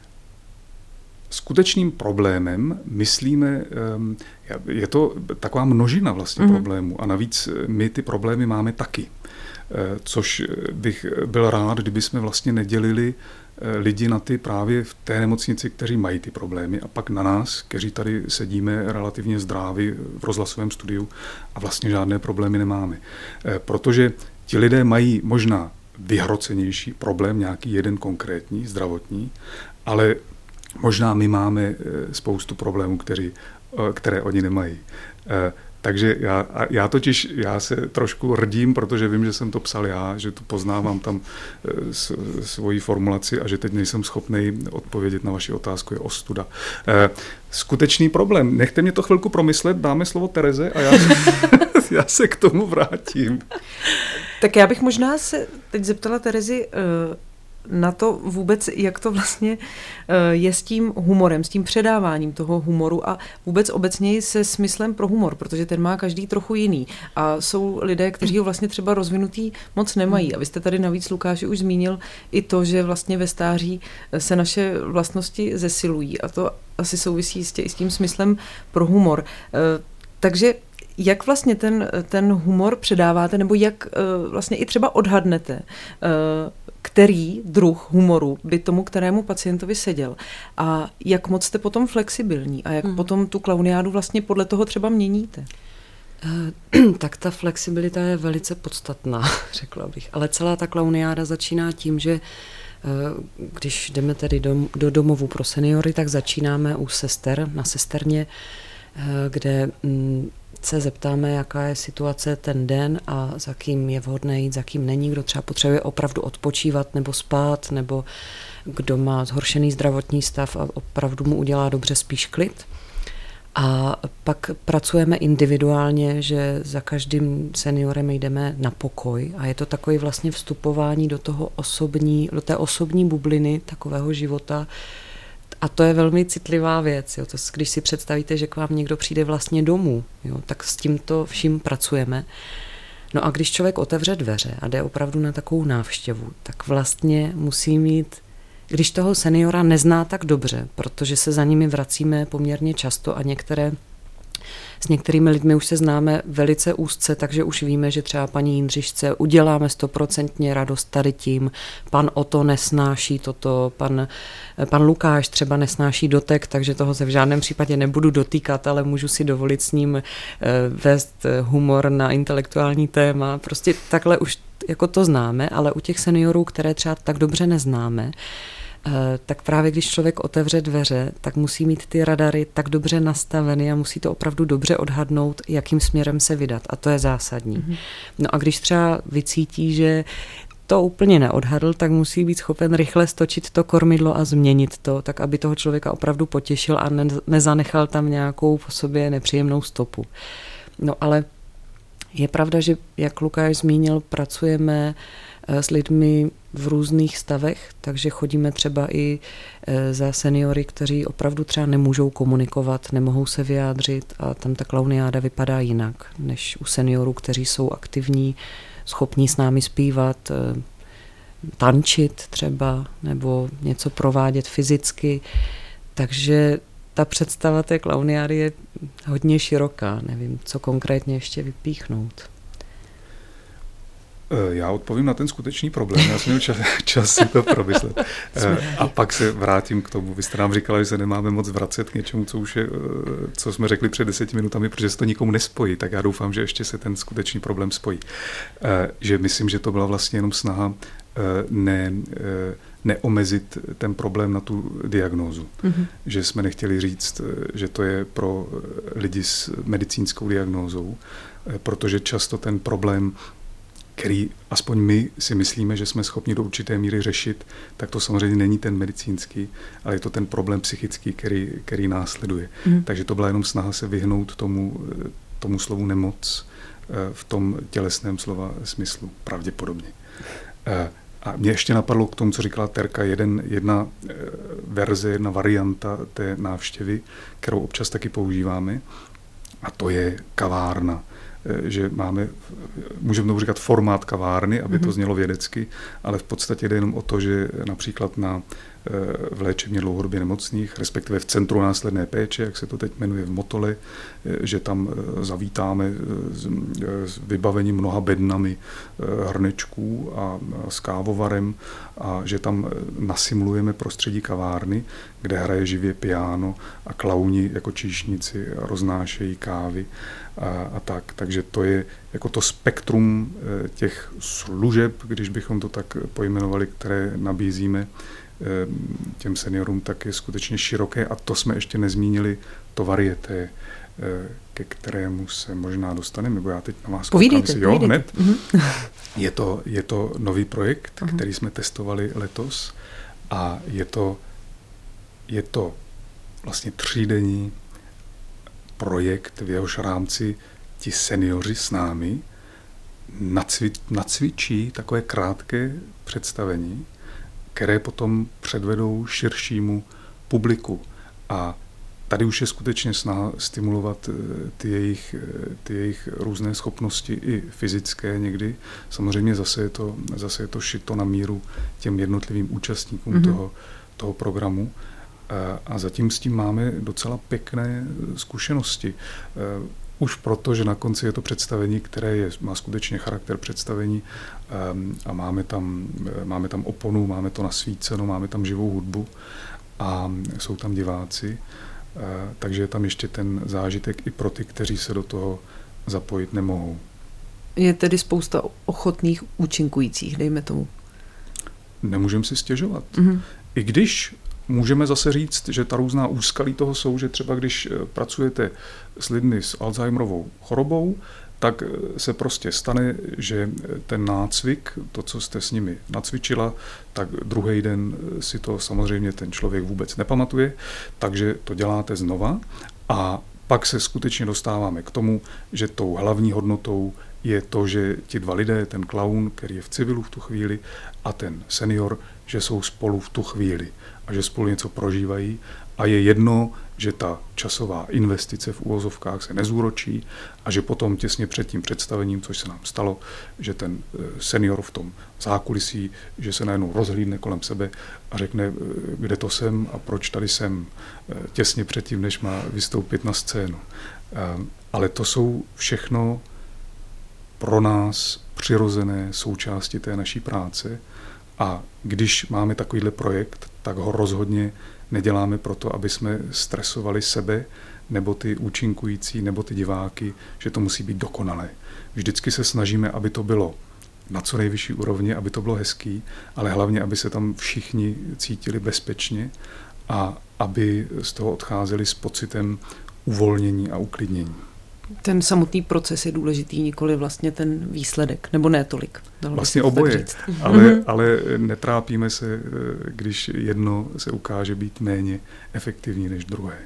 Skutečným problémem myslíme, je to taková množina vlastně mm. problémů a navíc my ty problémy máme taky, což bych byl rád, kdyby jsme vlastně nedělili lidi na ty právě v té nemocnici, kteří mají ty problémy a pak na nás, kteří tady sedíme relativně zdraví v rozhlasovém studiu a vlastně žádné problémy nemáme. Protože ti lidé mají možná vyhrocenější problém, nějaký jeden konkrétní, zdravotní, ale možná my máme spoustu problémů, který, které oni nemají. Takže já, já totiž, já se trošku rdím, protože vím, že jsem to psal já, že tu poznávám tam svoji formulaci a že teď nejsem schopný odpovědět na vaši otázku, je ostuda. Skutečný problém. Nechte mě to chvilku promyslet, dáme slovo Tereze a já, já se k tomu vrátím. Tak já bych možná se teď zeptala Terezy na to vůbec, jak to vlastně je s tím humorem, s tím předáváním toho humoru a vůbec obecněji se smyslem pro humor, protože ten má každý trochu jiný. A jsou lidé, kteří ho vlastně třeba rozvinutý moc nemají. A vy jste tady navíc, Lukáši, už zmínil i to, že vlastně ve stáří se naše vlastnosti zesilují a to asi souvisí s tím smyslem pro humor. Takže jak vlastně ten, ten humor předáváte, nebo jak vlastně i třeba odhadnete, který druh humoru by tomu, kterému pacientovi seděl a jak moc jste potom flexibilní a jak hmm. potom tu klauniádu vlastně podle toho třeba měníte? Tak ta flexibilita je velice podstatná, řekla bych. Ale celá ta klauniáda začíná tím, že když jdeme tedy do, do domovů pro seniory, tak začínáme u sester, na sesterně, kde se zeptáme, jaká je situace ten den a za kým je vhodné jít, za kým není, kdo třeba potřebuje opravdu odpočívat nebo spát, nebo kdo má zhoršený zdravotní stav a opravdu mu udělá dobře spíš klid. A pak pracujeme individuálně, že za každým seniorem jdeme na pokoj a je to takový vlastně vstupování do toho osobní, do té osobní bubliny takového života. A to je velmi citlivá věc. Jo. To, když si představíte, že k vám někdo přijde vlastně domů, jo, tak s tímto vším pracujeme. No a když člověk otevře dveře a jde opravdu na takovou návštěvu, tak vlastně musí mít, když toho seniora nezná tak dobře, protože se za nimi vracíme poměrně často a některé s některými lidmi už se známe velice úzce, takže už víme, že třeba paní Jindřišce uděláme stoprocentně radost tady tím, pan Oto nesnáší toto, pan, pan Lukáš třeba nesnáší dotek, takže toho se v žádném případě nebudu dotýkat, ale můžu si dovolit s ním vést humor na intelektuální téma. Prostě takhle už jako to známe, ale u těch seniorů, které třeba tak dobře neznáme, tak právě když člověk otevře dveře, tak musí mít ty radary tak dobře nastaveny a musí to opravdu dobře odhadnout, jakým směrem se vydat. A to je zásadní. Mm-hmm. No a když třeba vycítí, že to úplně neodhadl, tak musí být schopen rychle stočit to kormidlo a změnit to, tak aby toho člověka opravdu potěšil a ne, nezanechal tam nějakou po sobě nepříjemnou stopu. No ale je pravda, že jak Lukáš zmínil, pracujeme s lidmi v různých stavech, takže chodíme třeba i za seniory, kteří opravdu třeba nemůžou komunikovat, nemohou se vyjádřit a tam ta klauniáda vypadá jinak, než u seniorů, kteří jsou aktivní, schopní s námi zpívat, tančit třeba, nebo něco provádět fyzicky. Takže ta představa té klauniády je hodně široká. Nevím, co konkrétně ještě vypíchnout. Já odpovím na ten skutečný problém. Já jsem měl čas, čas si to promyslet. A pak se vrátím k tomu. Vy jste nám říkala, že se nemáme moc vracet k něčemu, co už je, co jsme řekli před deseti minutami, protože se to nikomu nespojí. Tak já doufám, že ještě se ten skutečný problém spojí. Že myslím, že to byla vlastně jenom snaha ne, neomezit ten problém na tu diagnózu. Mm-hmm. Že jsme nechtěli říct, že to je pro lidi s medicínskou diagnózou, protože často ten problém, který aspoň my si myslíme, že jsme schopni do určité míry řešit, tak to samozřejmě není ten medicínský, ale je to ten problém psychický, který, který následuje. Mm. Takže to byla jenom snaha se vyhnout tomu, tomu slovu nemoc v tom tělesném slova smyslu, pravděpodobně. A mě ještě napadlo k tomu, co říkala Terka, jeden, jedna verze, jedna varianta té návštěvy, kterou občas taky používáme, a to je kavárna. Že máme, můžeme tomu říkat formát kavárny, aby to znělo vědecky, ale v podstatě jde jenom o to, že například na, v léčebně dlouhodobě nemocných, respektive v centru následné péče, jak se to teď jmenuje v Motole, že tam zavítáme s vybavením mnoha bednami hrnečků a s kávovarem a že tam nasimulujeme prostředí kavárny, kde hraje živě piano a klauni jako číšníci roznášejí kávy a, a tak. Takže to je jako to spektrum těch služeb, když bychom to tak pojmenovali, které nabízíme těm seniorům, tak je skutečně široké a to jsme ještě nezmínili to varieté, ke kterému se možná dostaneme, nebo já teď na vás povídejte, si, jo, hned. Mm-hmm. Je to, je to nový projekt, uh-huh. který jsme testovali letos a je to, je to vlastně třídenní projekt, v jehož rámci ti seniori s námi nacvi, nacvičí takové krátké představení, které potom předvedou širšímu publiku. A tady už je skutečně snaha stimulovat ty jejich, ty jejich různé schopnosti i fyzické někdy. Samozřejmě zase je to, zase je to šito na míru těm jednotlivým účastníkům mm-hmm. toho, toho programu. A zatím s tím máme docela pěkné zkušenosti. Už proto, že na konci je to představení, které je, má skutečně charakter představení a máme tam, máme tam oponu, máme to nasvíceno, máme tam živou hudbu a jsou tam diváci. Takže je tam ještě ten zážitek i pro ty, kteří se do toho zapojit nemohou. Je tedy spousta ochotných účinkujících, dejme tomu. Nemůžeme si stěžovat. Mm-hmm. I když můžeme zase říct, že ta různá úskalí toho jsou, že třeba když pracujete s lidmi s Alzheimerovou chorobou, tak se prostě stane, že ten nácvik, to, co jste s nimi nacvičila, tak druhý den si to samozřejmě ten člověk vůbec nepamatuje, takže to děláte znova a pak se skutečně dostáváme k tomu, že tou hlavní hodnotou je to, že ti dva lidé, ten klaun, který je v civilu v tu chvíli, a ten senior, že jsou spolu v tu chvíli a že spolu něco prožívají a je jedno, že ta časová investice v uvozovkách se nezúročí a že potom těsně před tím představením, což se nám stalo, že ten senior v tom zákulisí, že se najednou rozhlídne kolem sebe a řekne, kde to jsem a proč tady jsem, těsně předtím, než má vystoupit na scénu. Ale to jsou všechno pro nás přirozené součásti té naší práce a když máme takovýhle projekt, tak ho rozhodně neděláme proto, aby jsme stresovali sebe, nebo ty účinkující, nebo ty diváky, že to musí být dokonalé. Vždycky se snažíme, aby to bylo na co nejvyšší úrovni, aby to bylo hezký, ale hlavně, aby se tam všichni cítili bezpečně a aby z toho odcházeli s pocitem uvolnění a uklidnění. Ten samotný proces je důležitý, nikoli vlastně ten výsledek, nebo ne tolik. Vlastně oboje, ale, ale netrápíme se, když jedno se ukáže být méně efektivní než druhé.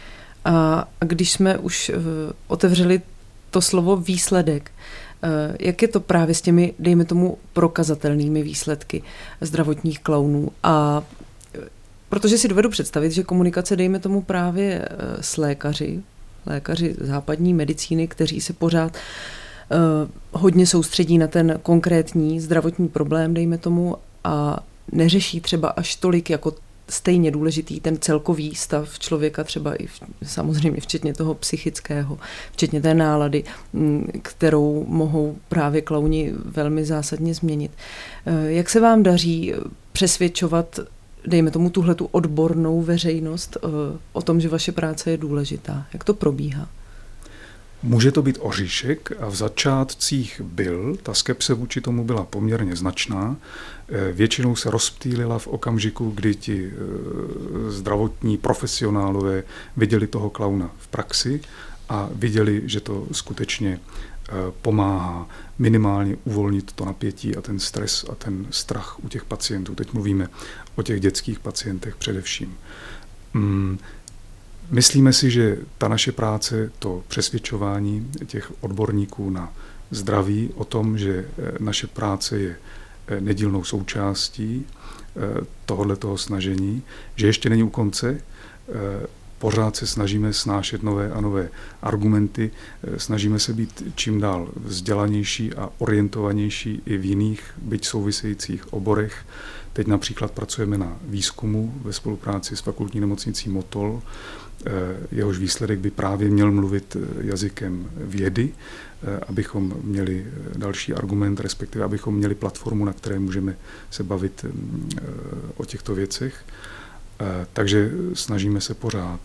A když jsme už otevřeli to slovo výsledek, jak je to právě s těmi, dejme tomu, prokazatelnými výsledky zdravotních klaunů? A protože si dovedu představit, že komunikace, dejme tomu, právě s lékaři, lékaři západní medicíny, kteří se pořád uh, hodně soustředí na ten konkrétní zdravotní problém, dejme tomu, a neřeší třeba až tolik jako stejně důležitý ten celkový stav člověka, třeba i v, samozřejmě včetně toho psychického, včetně té nálady, kterou mohou právě klauni velmi zásadně změnit. Jak se vám daří přesvědčovat, dejme tomu, tuhletu odbornou veřejnost o tom, že vaše práce je důležitá? Jak to probíhá? Může to být oříšek a v začátcích byl, ta skepse vůči tomu byla poměrně značná. Většinou se rozptýlila v okamžiku, kdy ti zdravotní profesionálové viděli toho klauna v praxi a viděli, že to skutečně pomáhá minimálně uvolnit to napětí a ten stres a ten strach u těch pacientů. Teď mluvíme o těch dětských pacientech především. Hmm. Myslíme si, že ta naše práce, to přesvědčování těch odborníků na zdraví o tom, že naše práce je nedílnou součástí tohoto snažení, že ještě není u konce, pořád se snažíme snášet nové a nové argumenty, snažíme se být čím dál vzdělanější a orientovanější i v jiných, byť souvisejících oborech. Teď například pracujeme na výzkumu ve spolupráci s fakultní nemocnicí Motol. Jehož výsledek by právě měl mluvit jazykem vědy, abychom měli další argument, respektive abychom měli platformu, na které můžeme se bavit o těchto věcech. Takže snažíme se pořád.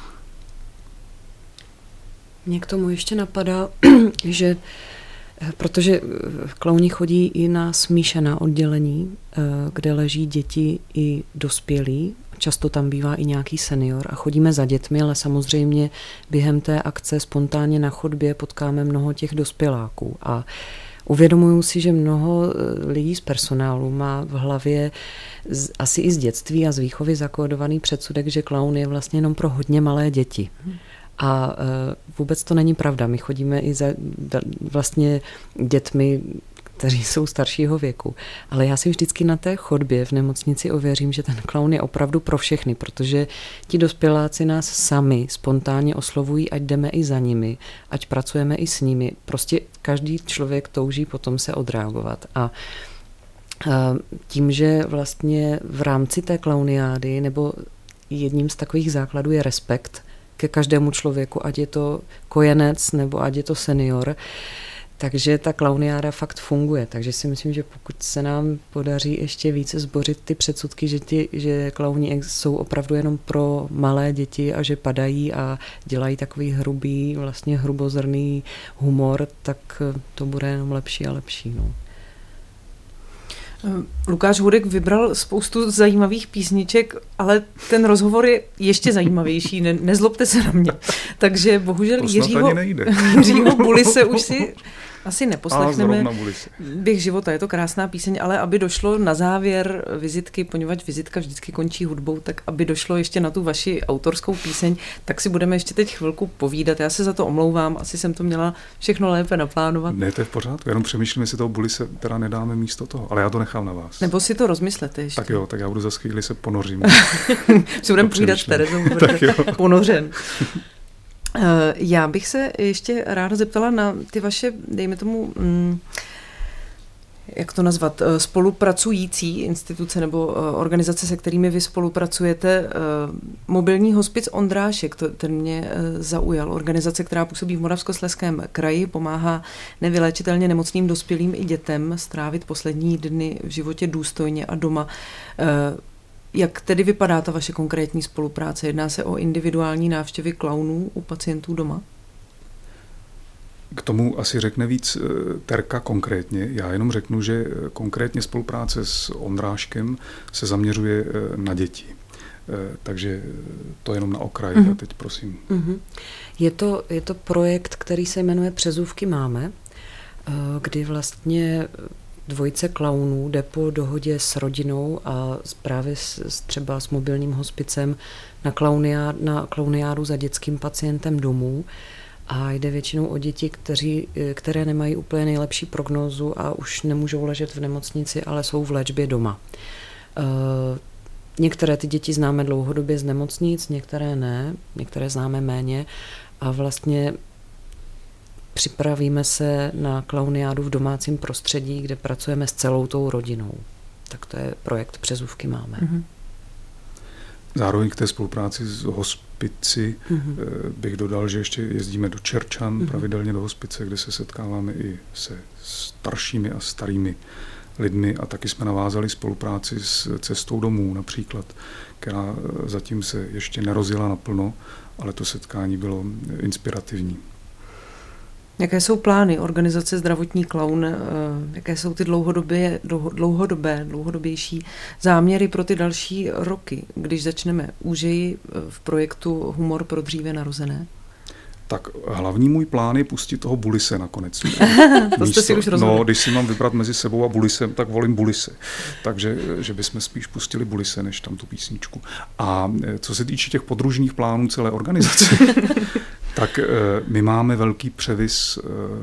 Mně k tomu ještě napadá, že protože klauni chodí i na smíšená oddělení, kde leží děti i dospělí. Často tam bývá i nějaký senior a chodíme za dětmi, ale samozřejmě během té akce spontánně na chodbě potkáme mnoho těch dospěláků. A uvědomuju si, že mnoho lidí z personálu má v hlavě z, asi i z dětství a z výchovy zakódovaný předsudek, že klaun je vlastně jenom pro hodně malé děti. A uh, vůbec to není pravda. My chodíme i za vlastně dětmi, kteří jsou staršího věku. Ale já si vždycky na té chodbě v nemocnici ověřím, že ten klaun je opravdu pro všechny, protože ti dospěláci nás sami spontánně oslovují, ať jdeme i za nimi, ať pracujeme i s nimi. Prostě každý člověk touží potom se odreagovat. A tím, že vlastně v rámci té klauniády, nebo jedním z takových základů je respekt ke každému člověku, ať je to kojenec, nebo ať je to senior, takže ta klauniáda fakt funguje. Takže si myslím, že pokud se nám podaří ještě více zbořit ty předsudky, že, ti, že klauni jsou opravdu jenom pro malé děti a že padají a dělají takový hrubý, vlastně hrubozrný humor, tak to bude jenom lepší a lepší. No. Lukáš Hudek vybral spoustu zajímavých písniček, ale ten rozhovor je ještě zajímavější, ne, nezlobte se na mě. Takže bohužel Jiřího, Jiřího Bulise už si asi neposlechneme. Běh života, je to krásná píseň, ale aby došlo na závěr vizitky, poněvadž vizitka vždycky končí hudbou, tak aby došlo ještě na tu vaši autorskou píseň, tak si budeme ještě teď chvilku povídat. Já se za to omlouvám, asi jsem to měla všechno lépe naplánovat. Ne, to je v pořádku, jenom přemýšlím, jestli toho Bulise teda nedáme místo toho, ale já to nechám na vás. Nebo si to rozmyslete ještě. Tak jo, tak já budu za chvíli se ponořím. si budeme povídat s Terezou, ponořen. Já bych se ještě ráda zeptala na ty vaše, dejme tomu, jak to nazvat, spolupracující instituce nebo organizace, se kterými vy spolupracujete. Mobilní hospic Ondrášek, to, ten mě zaujal. Organizace, která působí v Moravskoslezském kraji, pomáhá nevyléčitelně nemocným dospělým i dětem strávit poslední dny v životě důstojně a doma. Jak tedy vypadá ta vaše konkrétní spolupráce? Jedná se o individuální návštěvy klaunů u pacientů doma? K tomu asi řekne víc Terka konkrétně. Já jenom řeknu, že konkrétně spolupráce s Ondráškem se zaměřuje na děti. Takže to jenom na okraj. Mm-hmm. A teď prosím. Mm-hmm. Je to, je to projekt, který se jmenuje Přezůvky máme, kdy vlastně dvojice klaunů jde po dohodě s rodinou a právě s, třeba s mobilním hospicem na, klauniád, na klauniádu za dětským pacientem domů a jde většinou o děti, kteří, které nemají úplně nejlepší prognózu a už nemůžou ležet v nemocnici, ale jsou v léčbě doma. Uh, některé ty děti známe dlouhodobě z nemocnic, některé ne, některé známe méně a vlastně připravíme se na klauniádu v domácím prostředí, kde pracujeme s celou tou rodinou. Tak to je projekt Přezůvky máme. Mm-hmm. Zároveň k té spolupráci s hospici mm-hmm. bych dodal, že ještě jezdíme do Čerčan mm-hmm. pravidelně do hospice, kde se setkáváme i se staršími a starými lidmi a taky jsme navázali spolupráci s Cestou domů například, která zatím se ještě nerozjela naplno, ale to setkání bylo inspirativní. Jaké jsou plány organizace Zdravotní klaun? Jaké jsou ty dlouhodobé, dlouhodobé, dlouhodobější záměry pro ty další roky, když začneme úžeji v projektu Humor pro dříve narozené? Tak hlavní můj plán je pustit toho Bulise nakonec. To jste si už rozhodli. No, když si mám vybrat mezi sebou a Bulisem, tak volím Bulise. Takže že bychom spíš pustili Bulise, než tam tu písničku. A co se týče těch podružných plánů celé organizace, tak my máme velký převis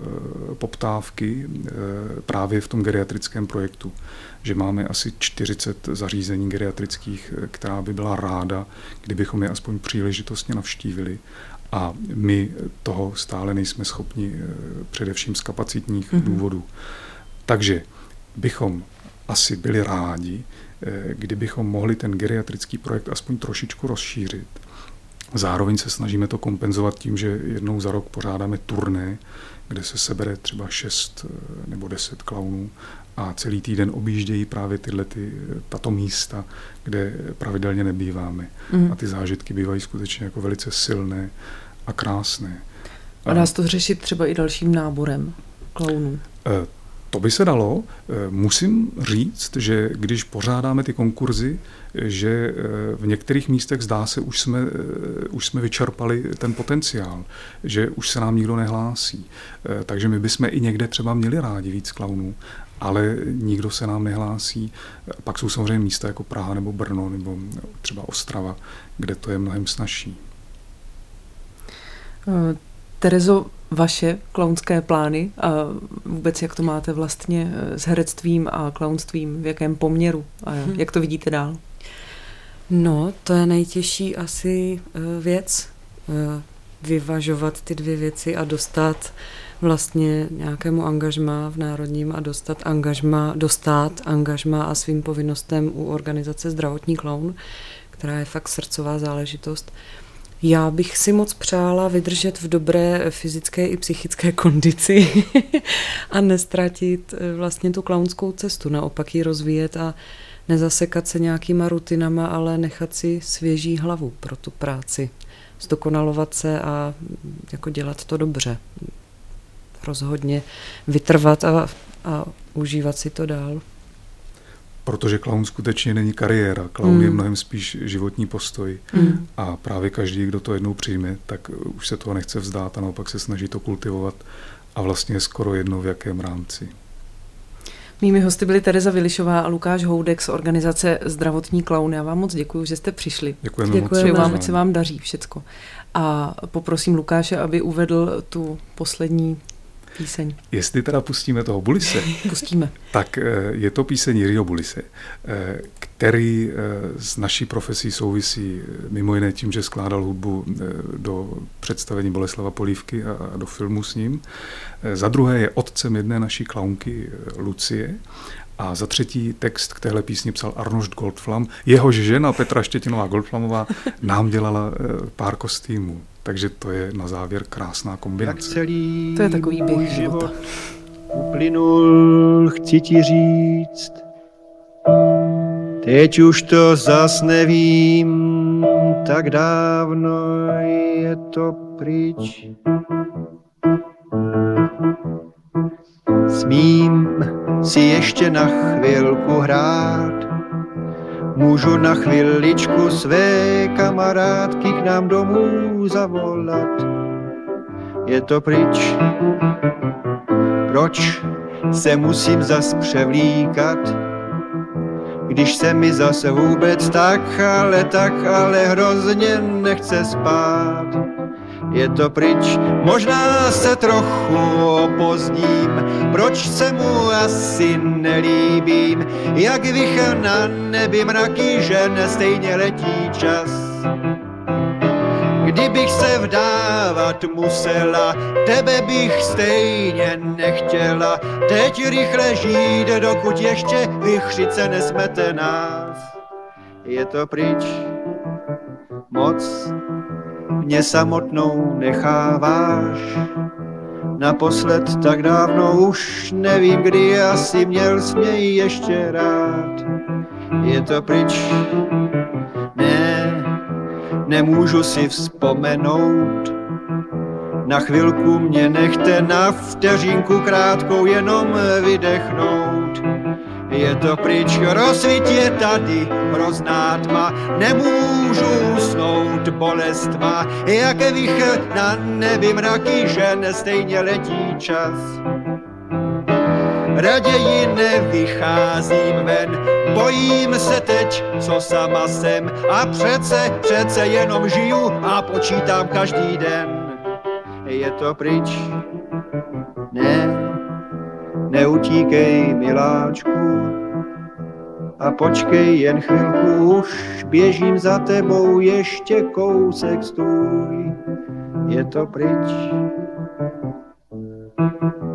poptávky právě v tom geriatrickém projektu, že máme asi čtyřicet zařízení geriatrických, která by byla ráda, kdybychom je aspoň příležitostně navštívili. A my toho stále nejsme schopni, především z kapacitních mm-hmm. důvodů. Takže bychom asi byli rádi, kdybychom mohli ten geriatrický projekt aspoň trošičku rozšířit. Zároveň se snažíme to kompenzovat tím, že jednou za rok pořádáme turné, kde se sebere třeba šest nebo deset klaunů a celý týden objíždějí právě tyhle ty, tato místa, kde pravidelně nebýváme. Mm. A ty zážitky bývají skutečně jako velice silné a krásné. A dá se to řešit třeba i dalším náborem klaunů? To by se dalo. Musím říct, že když pořádáme ty konkurzy, že v některých místech zdá se, už jsme, už jsme vyčerpali ten potenciál, že už se nám nikdo nehlásí. Takže my bychom i někde třeba měli rádi víc klaunů, ale nikdo se nám nehlásí. Pak jsou samozřejmě místa jako Praha nebo Brno nebo třeba Ostrava, kde to je mnohem snazší. Terezo, vaše klaunské plány a vůbec jak to máte vlastně s herectvím a klaunstvím, v jakém poměru a jak to vidíte dál? No, to je nejtěžší asi věc, vyvažovat ty dvě věci a dostat vlastně nějakému angažmá v národním a dostat angažmá, dostat angažmá a svým povinnostem u organizace Zdravotní klaun, která je fakt srdcová záležitost. Já bych si moc přála vydržet v dobré fyzické i psychické kondici a nestratit vlastně tu klaunskou cestu, naopak ji rozvíjet a nezasekat se nějakýma rutinama, ale nechat si svěží hlavu pro tu práci, zdokonalovat se a jako dělat to dobře. Rozhodně vytrvat a, a užívat si to dál. Protože klaun skutečně není kariéra. Klaun mm. je mnohem spíš životní postoj. Mm. A právě každý, kdo to jednou přijme, tak už se toho nechce vzdát a naopak se snaží to kultivovat a vlastně je skoro jedno v jakém rámci. Mými hosty byli Tereza Vilišová a Lukáš Houdek z organizace Zdravotní klaun. Já vám moc děkuji, že jste přišli. Děkujeme, Děkujeme moc. vám, ať se vám daří všecko. A poprosím Lukáše, aby uvedl tu poslední píseň. Jestli teda pustíme toho Bulise, pustíme. Tak je to píseň Jiřího Bulise, který s naší profesí souvisí mimo jiné tím, že skládal hudbu do představení Boleslava Polívky a do filmu s ním. Za druhé je otcem jedné naší klaunky Lucie. A za třetí text k téhle písni psal Arnošt Goldflam. Jehož žena Petra Štětinová Goldflamová nám dělala pár kostýmů. Takže to je na závěr krásná kombinace. To je takový běh života. Uplynul, chci ti říct, teď už to zas nevím, tak dávno je to pryč. Smím si ještě na chvilku hrát, můžu na chviličku své kamarádky k nám domů zavolat. Je to pryč, proč se musím zas převlíkat, když se mi zase vůbec tak, ale tak, ale hrozně nechce spát. Je to pryč, možná se trochu opozdím, proč se mu asi nelíbím, jak vichr na nebi mraky žen, stejně letí čas. Kdybych se vdávat musela, tebe bych stejně nechtěla, teď rychle žít, dokud ještě vichřice nesmete nás. Je to pryč, moc mě samotnou necháváš, naposled tak dávno už nevím, kdy asi měl jsi mě ještě rád. Je to pryč, ne, nemůžu si vzpomenout, na chvilku mě nechte, na vteřinku krátkou jenom vydechnout. Je to pryč, rozsvít je tady, hrozná tma, nemůžu usnout, bolest má, jak vichr na nebi mraky žen, stejně letí čas. Raději nevycházím ven, bojím se teď, co sama jsem, a přece, přece jenom žiju a počítám každý den. Je to pryč, ne, neutíkej, miláčku, a počkej jen chvilku, už běžím za tebou, ještě kousek stůj. Je to pryč.